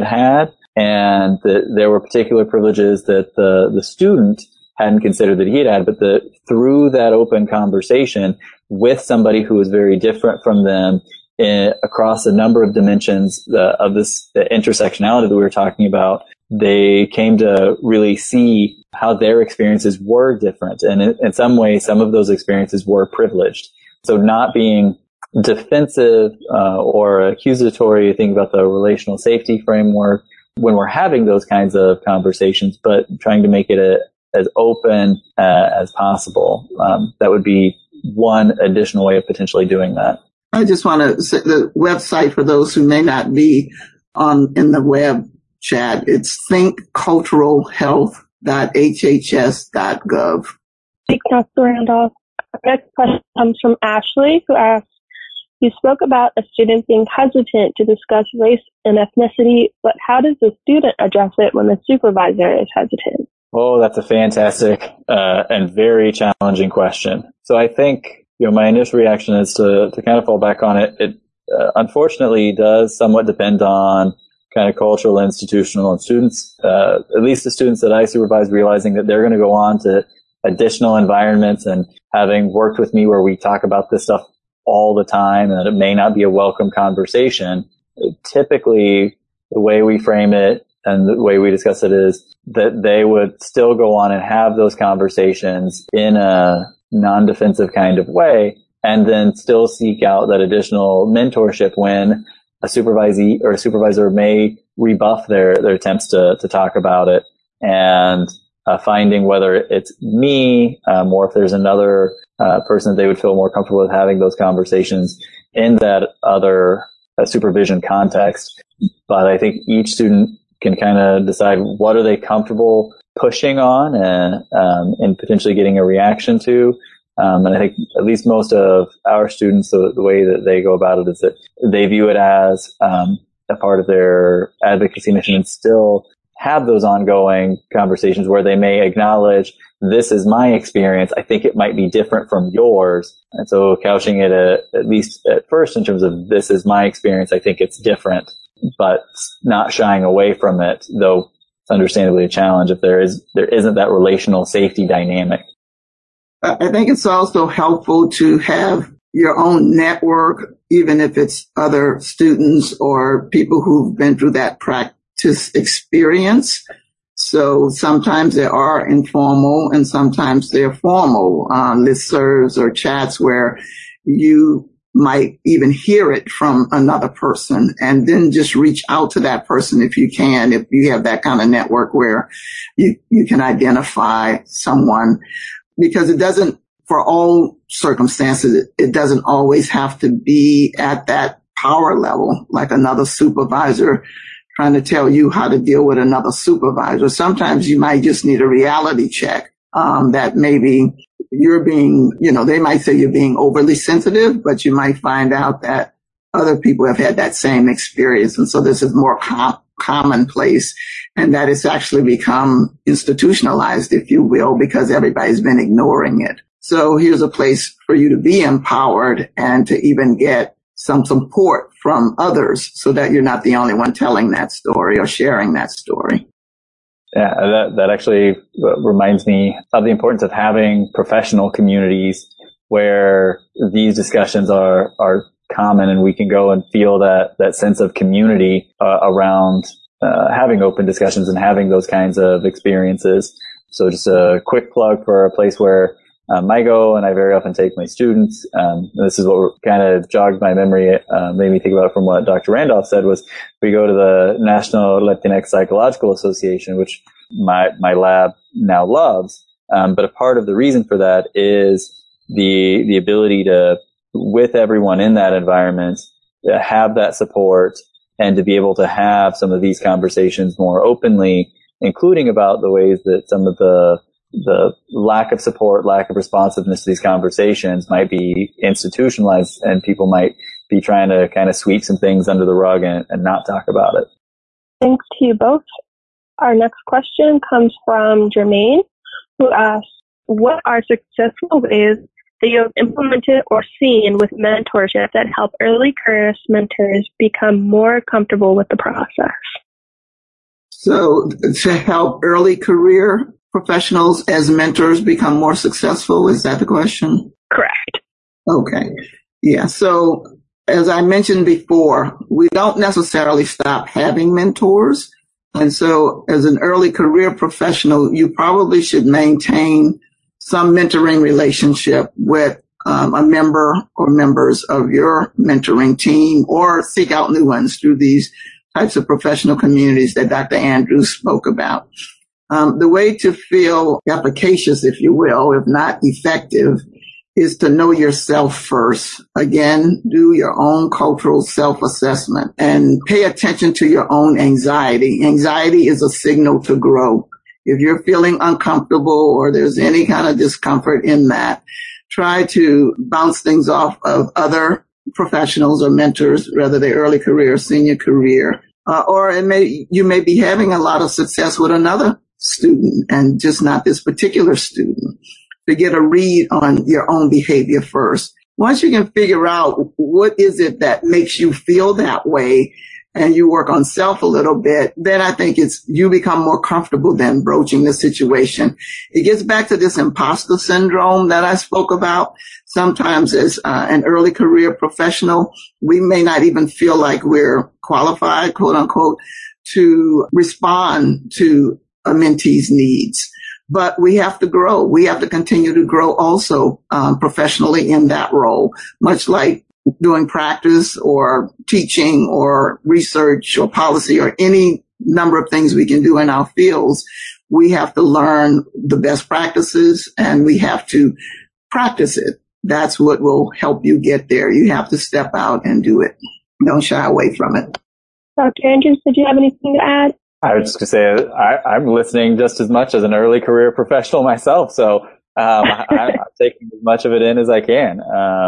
and that there were particular privileges that the student hadn't considered that he had, but through that open conversation with somebody who was very different from them across a number of dimensions of this intersectionality that we were talking about, they came to really see how their experiences were different. And in some ways, some of those experiences were privileged. So not being defensive or accusatory, think about the relational safety framework when we're having those kinds of conversations, but trying to make it as open as possible. That would be one additional way of potentially doing that. I just want to say the website for those who may not be in the web chat. It's thinkculturalhealth.hhs.gov. Thanks, Dr. Randolph. Our next question comes from Ashley, who asks, you spoke about a student being hesitant to discuss race and ethnicity, but how does the student address it when the supervisor is hesitant? Oh, that's a fantastic and very challenging question. So I think, my initial reaction is to kind of fall back on it. It unfortunately does somewhat depend on kind of cultural, institutional, and students, at least the students that I supervise, realizing that they're going to go on to additional environments and having worked with me where we talk about this stuff all the time and that it may not be a welcome conversation. Typically, the way we frame it and the way we discuss it is that they would still go on and have those conversations in a non-defensive kind of way, and then still seek out that additional mentorship when a supervisee or a supervisor may rebuff their attempts to talk about it, and finding whether it's me or if there's another person that they would feel more comfortable with having those conversations in that other supervision context. But I think each student can kind of decide what are they comfortable pushing on and potentially getting a reaction to. And I think at least most of our students, the way that they go about it is that they view it as a part of their advocacy mission and still have those ongoing conversations where they may acknowledge, this is my experience. I think it might be different from yours. And so couching it at least at first in terms of, this is my experience. I think it's different, but not shying away from it, though it's understandably a challenge if there isn't that relational safety dynamic. I think it's also helpful to have your own network, even if it's other students or people who've been through that practice experience. So sometimes they are informal and sometimes they're formal listservs or chats where you might even hear it from another person, and then just reach out to that person if you can, if you have that kind of network where you can identify someone, because it doesn't, for all circumstances, it doesn't always have to be at that power level, like another supervisor trying to tell you how to deal with another supervisor. Sometimes you might just need a reality check, that maybe you're being, they might say you're being overly sensitive, but you might find out that other people have had that same experience. And so this is more commonplace, and that it's actually become institutionalized, if you will, because everybody's been ignoring it. So here's a place for you to be empowered and to even get some support from others so that you're not the only one telling that story or sharing that story. Yeah, that actually reminds me of the importance of having professional communities where these discussions are common, and we can go and feel that sense of community around having open discussions and having those kinds of experiences. So just a quick plug for a place where I go and I very often take my students. This is what kind of jogged my memory, made me think about from what Dr. Randolph said, was we go to the National Latinx Psychological Association, which my lab now loves. But a part of the reason for that is the ability to, with everyone in that environment, have that support and to be able to have some of these conversations more openly, including about the ways that some of the lack of support, lack of responsiveness to these conversations might be institutionalized, and people might be trying to kind of sweep some things under the rug and not talk about it. Thanks to you both. Our next question comes from Jermaine, who asks, what are successful ways that you have implemented or seen with mentorship that help early career mentors become more comfortable with the process? So to help early career professionals as mentors become more successful, is that the question? Correct. Okay. Yeah. So as I mentioned before, we don't necessarily stop having mentors. And so as an early career professional, you probably should maintain some mentoring relationship with a member or members of your mentoring team, or seek out new ones through these types of professional communities that Dr. Andrews spoke about. The way to feel efficacious, if you will, if not effective, is to know yourself first. Again, do your own cultural self-assessment and pay attention to your own anxiety. Anxiety is a signal to grow. If you're feeling uncomfortable or there's any kind of discomfort in that, try to bounce things off of other professionals or mentors, whether they're early career or senior career, or you may be having a lot of success with another student and just not this particular student. To get a read on your own behavior first. Once you can figure out what is it that makes you feel that way, and you work on self a little bit, then I think you become more comfortable then broaching the situation. It gets back to this imposter syndrome that I spoke about. Sometimes as an early career professional, we may not even feel like we're qualified, quote unquote, to respond to a mentee's needs. But we have to grow. We have to continue to grow also professionally in that role, much like doing practice or teaching or research or policy or any number of things we can do in our fields. We have to learn the best practices and we have to practice it. That's what will help you get there. You have to step out and do it. Don't shy away from it. Dr. Andrews, did you have anything to add? I was just going to say, I'm listening just as much as an early career professional myself. So I'm taking as much of it in as I can.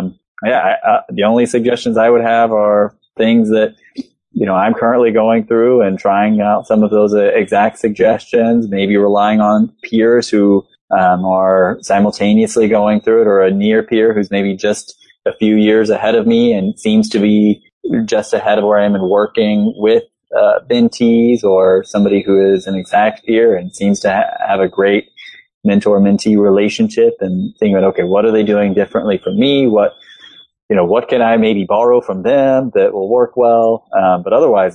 The only suggestions I would have are things that, I'm currently going through and trying out some of those exact suggestions, maybe relying on peers who are simultaneously going through it, or a near peer who's maybe just a few years ahead of me and seems to be just ahead of where I am in working with mentees, or somebody who is an exact peer and seems to have a great mentor-mentee relationship, and thinking about, okay, what are they doing differently from me? What can I maybe borrow from them that will work well? But otherwise,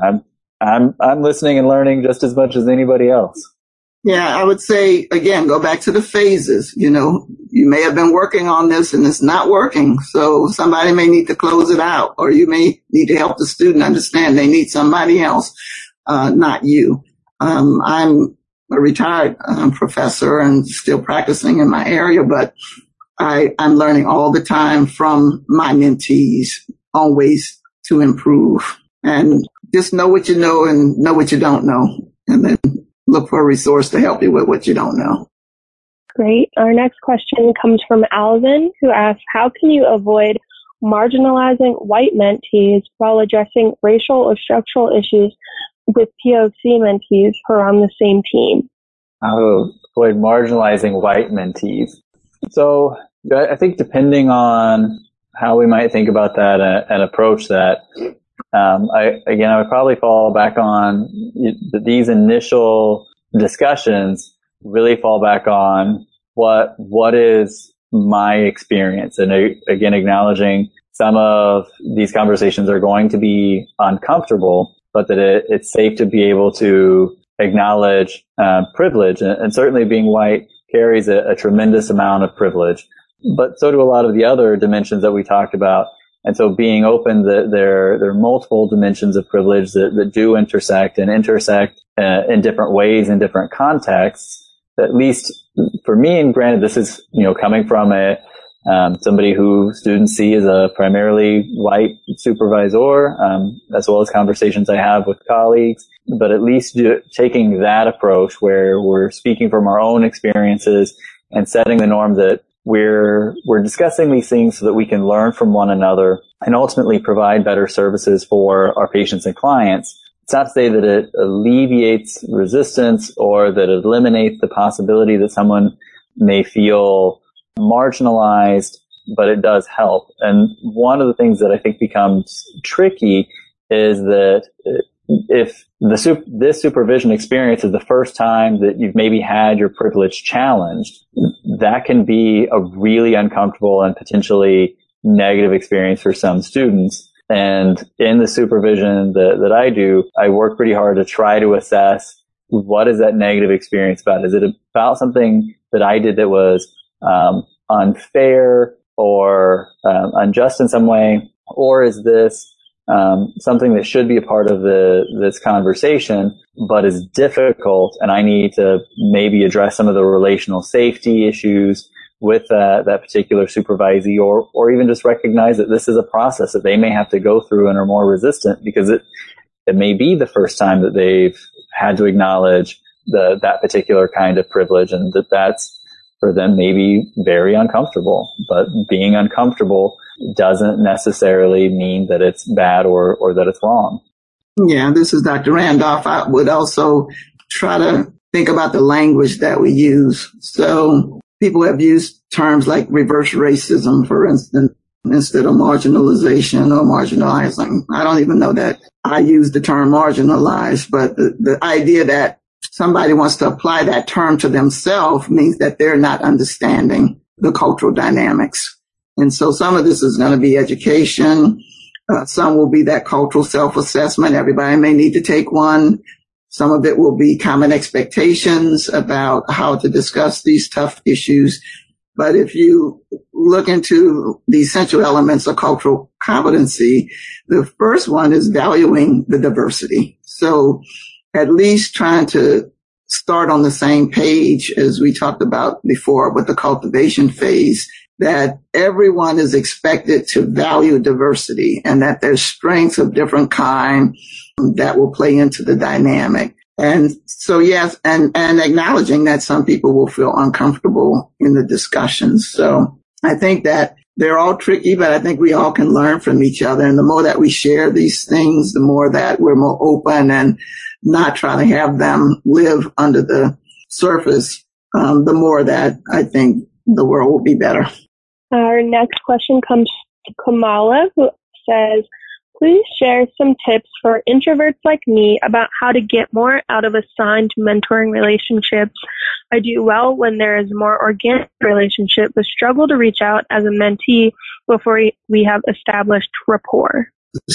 I'm listening and learning just as much as anybody else. Yeah, I would say, again, go back to the phases. You may have been working on this and it's not working. So somebody may need to close it out, or you may need to help the student understand they need somebody else, not you. I'm a retired professor and still practicing in my area, but I'm learning all the time from my mentees on ways to improve. And just know what you know and know what you don't know, and then look for a resource to help you with what you don't know. Great. Our next question comes from Alvin, who asks, how can you avoid marginalizing white mentees while addressing racial or structural issues with POC mentees who are on the same team? Avoid marginalizing white mentees. So I think depending on how we might think about that and approach that, I would probably fall back on these initial discussions, really fall back on what is my experience. And again, acknowledging some of these conversations are going to be uncomfortable, but that it's safe to be able to acknowledge privilege. And certainly being white carries a tremendous amount of privilege, but so do a lot of the other dimensions that we talked about. And so being open that there are multiple dimensions of privilege that do intersect in different ways in different contexts. At least for me, and granted, this is, coming from somebody who students see as a primarily white supervisor, as well as conversations I have with colleagues, but at least taking that approach where we're speaking from our own experiences and setting the norm that we're discussing these things so that we can learn from one another and ultimately provide better services for our patients and clients. It's not to say that it alleviates resistance or that it eliminates the possibility that someone may feel marginalized, but it does help. And one of the things that I think becomes tricky is that if this supervision experience is the first time that you've maybe had your privilege challenged, that can be a really uncomfortable and potentially negative experience for some students. And in the supervision that I do, I work pretty hard to try to assess what is that negative experience about. Is it about something that I did that was unfair or unjust in some way? Or is this something that should be a part of this conversation, but is difficult, and I need to maybe address some of the relational safety issues with that particular supervisee, or even just recognize that this is a process that they may have to go through and are more resistant because it may be the first time that they've had to acknowledge that particular kind of privilege, and that's for them maybe very uncomfortable. But being uncomfortable doesn't necessarily mean that it's bad or that it's wrong. Yeah, this is Dr. Randolph. I would also try to think about the language that we use. So people have used terms like reverse racism, for instance, instead of marginalization or marginalizing. I don't even know that I use the term marginalized, but the idea that somebody wants to apply that term to themselves means that they're not understanding the cultural dynamics. And so some of this is going to be education. Some will be that cultural self-assessment. Everybody may need to take one. Some of it will be common expectations about how to discuss these tough issues. But if you look into the essential elements of cultural competency, the first one is valuing the diversity. So at least trying to start on the same page as we talked about before with the cultivation phase, that everyone is expected to value diversity and that there's strengths of different kind that will play into the dynamic. And so, yes, and acknowledging that some people will feel uncomfortable in the discussions. So I think that they're all tricky, but I think we all can learn from each other. And the more that we share these things, the more that we're more open and not try to have them live under the surface, the more that I think the world will be better. Our next question comes to Kamala, who says, please share some tips for introverts like me about how to get more out of assigned mentoring relationships. I do well when there is more organic relationship, but struggle to reach out as a mentee before we have established rapport.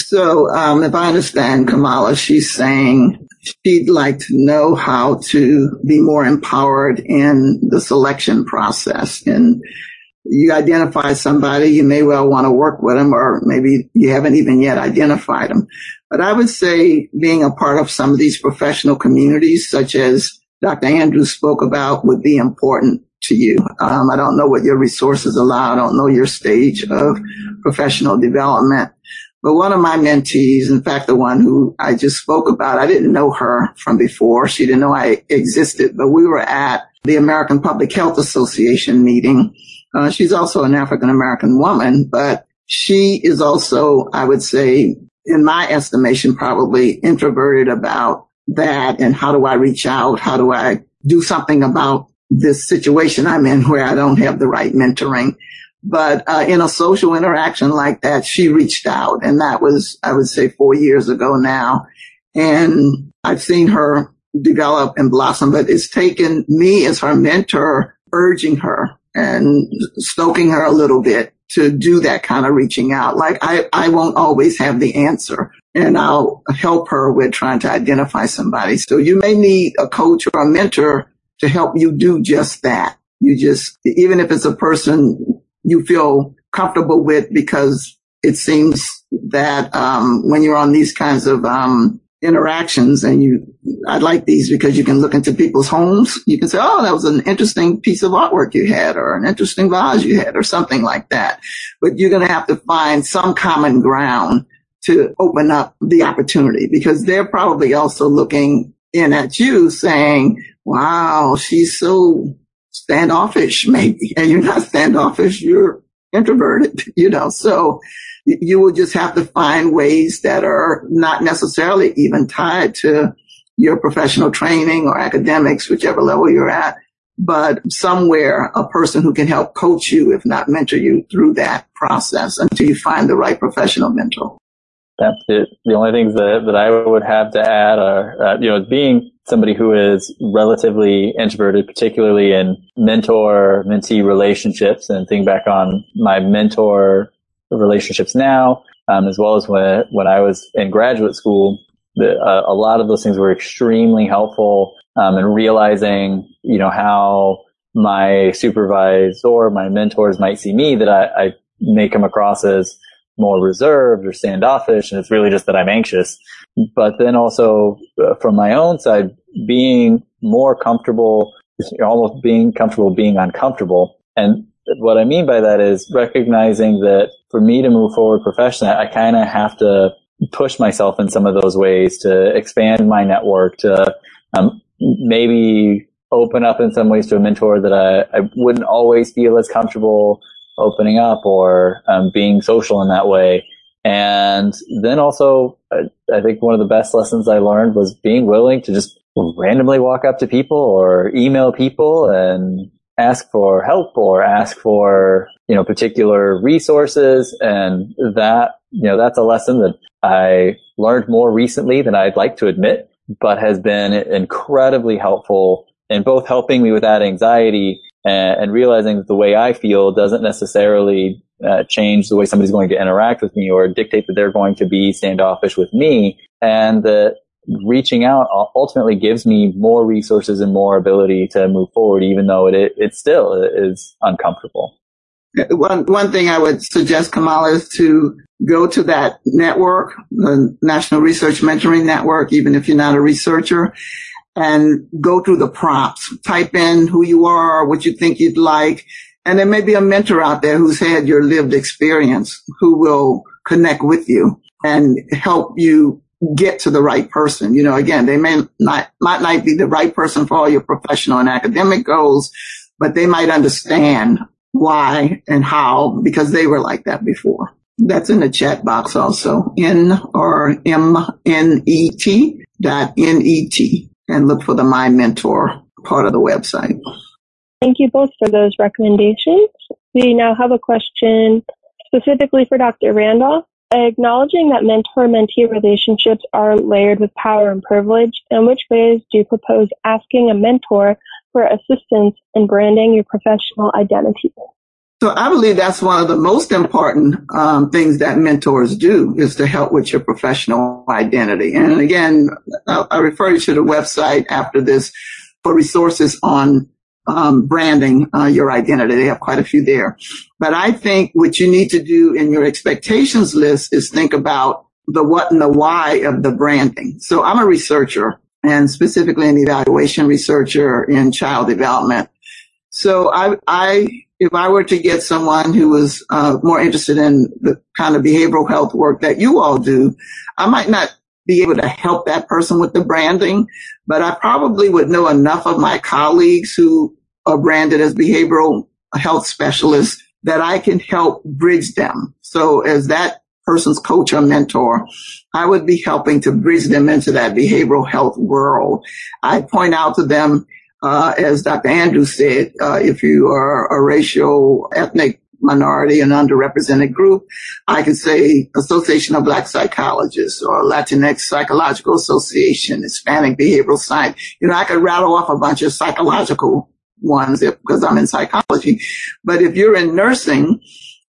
So if I understand Kamala, she's saying she'd like to know how to be more empowered in the selection process. And you identify somebody, you may well want to work with them, or maybe you haven't even yet identified them. But I would say being a part of some of these professional communities, such as Dr. Andrews spoke about, would be important to you. I don't know what your resources allow. I don't know your stage of professional development. But one of my mentees, in fact, the one who I just spoke about, I didn't know her from before. She didn't know I existed, but we were at the American Public Health Association meeting. She's also an African-American woman, but she is also, I would say, in my estimation, probably introverted about that. And how do I reach out? How do I do something about this situation I'm in where I don't have the right mentoring? But in a social interaction like that, she reached out. And that was, I would say, 4 years ago now. And I've seen her develop and blossom, but it's taken me as her mentor urging her and stoking her a little bit to do that kind of reaching out. Like I won't always have the answer, and I'll help her with trying to identify somebody. So you may need a coach or a mentor to help you do just that. You just, even if it's a person you feel comfortable with, because it seems that when you're on these kinds of interactions, and I like these because you can look into people's homes. You can say, oh, that was an interesting piece of artwork you had, or an interesting vase you had, or something like that. But you're going to have to find some common ground to open up the opportunity, because they're probably also looking in at you saying, wow, she's so standoffish, maybe. And you're not standoffish, you're introverted, so you will just have to find ways that are not necessarily even tied to your professional training or academics, whichever level you're at, but somewhere a person who can help coach you, if not mentor you, through that process until you find the right professional mentor. That's it. The only things that I would have to add are, being somebody who is relatively introverted, particularly in mentor-mentee relationships, and think back on my mentor relationships now, as well as when I was in graduate school, a lot of those things were extremely helpful in realizing, how my supervisor, my mentors might see me, that I may come across as more reserved or standoffish, and it's really just that I'm anxious. But then also from my own side, being more comfortable, almost being comfortable being uncomfortable. And what I mean by that is recognizing that for me to move forward professionally, I kind of have to push myself in some of those ways to expand my network, to maybe open up in some ways to a mentor that I wouldn't always feel as comfortable opening up or being social in that way. And then also, I think one of the best lessons I learned was being willing to just randomly walk up to people or email people and ask for help or ask for, particular resources. And that, that's a lesson that I learned more recently than I'd like to admit, but has been incredibly helpful in both helping me with that anxiety and realizing that the way I feel doesn't necessarily change the way somebody's going to interact with me or dictate that they're going to be standoffish with me. And that reaching out ultimately gives me more resources and more ability to move forward, even though it still is uncomfortable. One thing I would suggest, Kamala, is to go to that network, the National Research Mentoring Network, even if you're not a researcher, and go through the prompts. Type in who you are, what you think you'd like, and there may be a mentor out there who's had your lived experience who will connect with you and help you get to the right person. You know, again, they might not be the right person for all your professional and academic goals, but they might understand why and how, because they were like that before. That's in the chat box also, MNET.net, and look for the My Mentor part of the website. Thank you both for those recommendations. We now have a question specifically for Dr. Randolph. Acknowledging that mentor-mentee relationships are layered with power and privilege, in which ways do you propose asking a mentor for assistance in branding your professional identity? So I believe that's one of the most important things that mentors do, is to help with your professional identity. And again, I refer you to the website after this for resources on branding your identity. They have quite a few there. But I think what you need to do in your expectations list is think about the what and the why of the branding. So I'm a researcher, and specifically an evaluation researcher in child development. So if I were to get someone who was more interested in the kind of behavioral health work that you all do, I might not be able to help that person with the branding, but I probably would know enough of my colleagues who are branded as behavioral health specialists that I can help bridge them. So as that person's coach or mentor, I would be helping to bridge them into that behavioral health world. I point out to them, as Dr. Andrews said, if you are a racial, ethnic minority, and underrepresented group, I could say Association of Black Psychologists or Latinx Psychological Association, Hispanic Behavioral Science. You know, I could rattle off a bunch of psychological ones because I'm in psychology. But if you're in nursing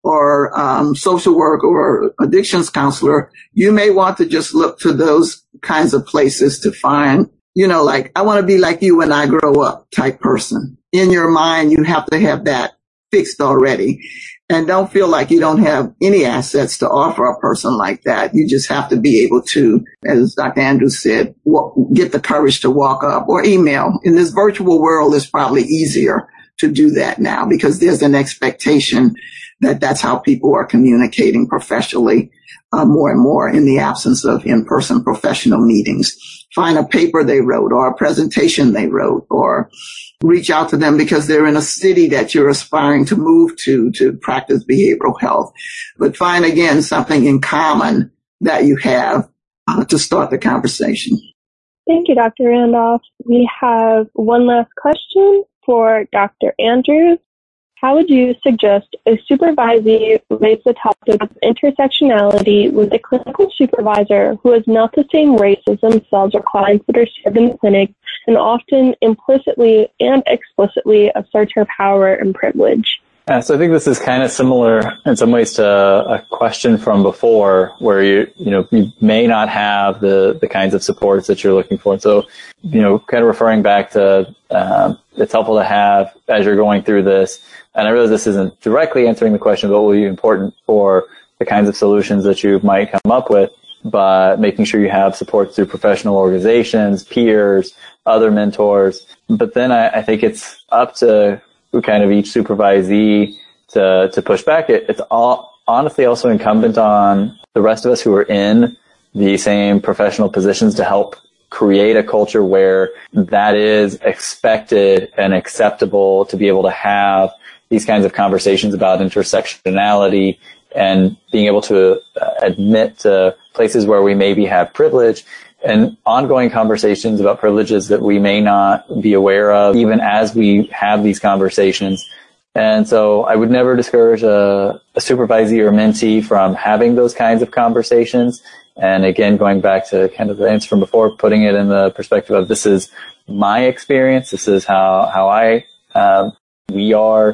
or social work or addictions counselor, you may want to just look to those kinds of places to find, you know, like, I want to be like you when I grow up type person. In your mind, you have to have that fixed already. And don't feel like you don't have any assets to offer a person like that. You just have to be able to, as Dr. Andrews said, get the courage to walk up or email. In this virtual world, it's probably easier to do that now because there's an expectation that that's how people are communicating professionally more and more in the absence of in-person professional meetings. Find a paper they wrote or a presentation they wrote, or reach out to them because they're in a city that you're aspiring to move to practice behavioral health. But find, again, something in common that you have to start the conversation. Thank you, Dr. Randolph. We have one last question for Dr. Andrews. How would you suggest a supervisee raise the topic of intersectionality with a clinical supervisor who is not the same race as themselves or clients that are served in the clinic and often implicitly and explicitly assert her power and privilege? So I think this is kind of similar in some ways to a question from before where you may not have the kinds of supports that you're looking for. So, kind of referring back to, it's helpful to have as you're going through this. And I realize this isn't directly answering the question, but will be important for the kinds of solutions that you might come up with, but making sure you have support through professional organizations, peers, other mentors. But then I think it's up to kind of each supervisee to push back. It's honestly also incumbent on the rest of us who are in the same professional positions to help create a culture where that is expected and acceptable, to be able to have these kinds of conversations about intersectionality and being able to admit to places where we maybe have privilege and ongoing conversations about privileges that we may not be aware of, even as we have these conversations. And so I would never discourage a supervisee or mentee from having those kinds of conversations. And again, going back to kind of the answer from before, putting it in the perspective of this is my experience. This is how we are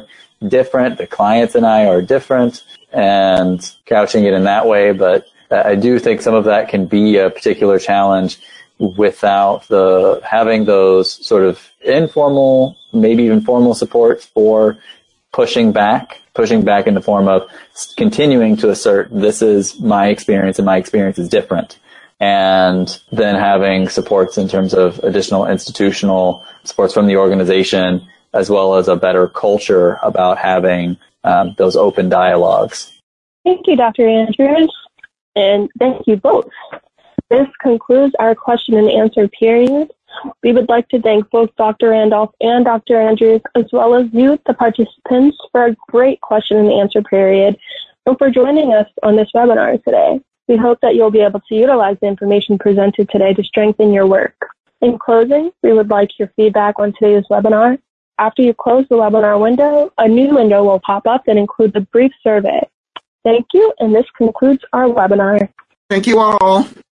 different. The clients and I are different, and couching it in that way. But I do think some of that can be a particular challenge without having those sort of informal, maybe even formal supports for pushing back in the form of continuing to assert, this is my experience and my experience is different. And then having supports in terms of additional institutional supports from the organization, as well as a better culture about having those open dialogues. Thank you, Dr. Andrews, and thank you both. This concludes our question and answer period. We would like to thank both Dr. Randolph and Dr. Andrews, as well as you, the participants, for a great question and answer period, and for joining us on this webinar today. We hope that you'll be able to utilize the information presented today to strengthen your work. In closing, we would like your feedback on today's webinar. After you close the webinar window, a new window will pop up that includes a brief survey. Thank you, and this concludes our webinar. Thank you all.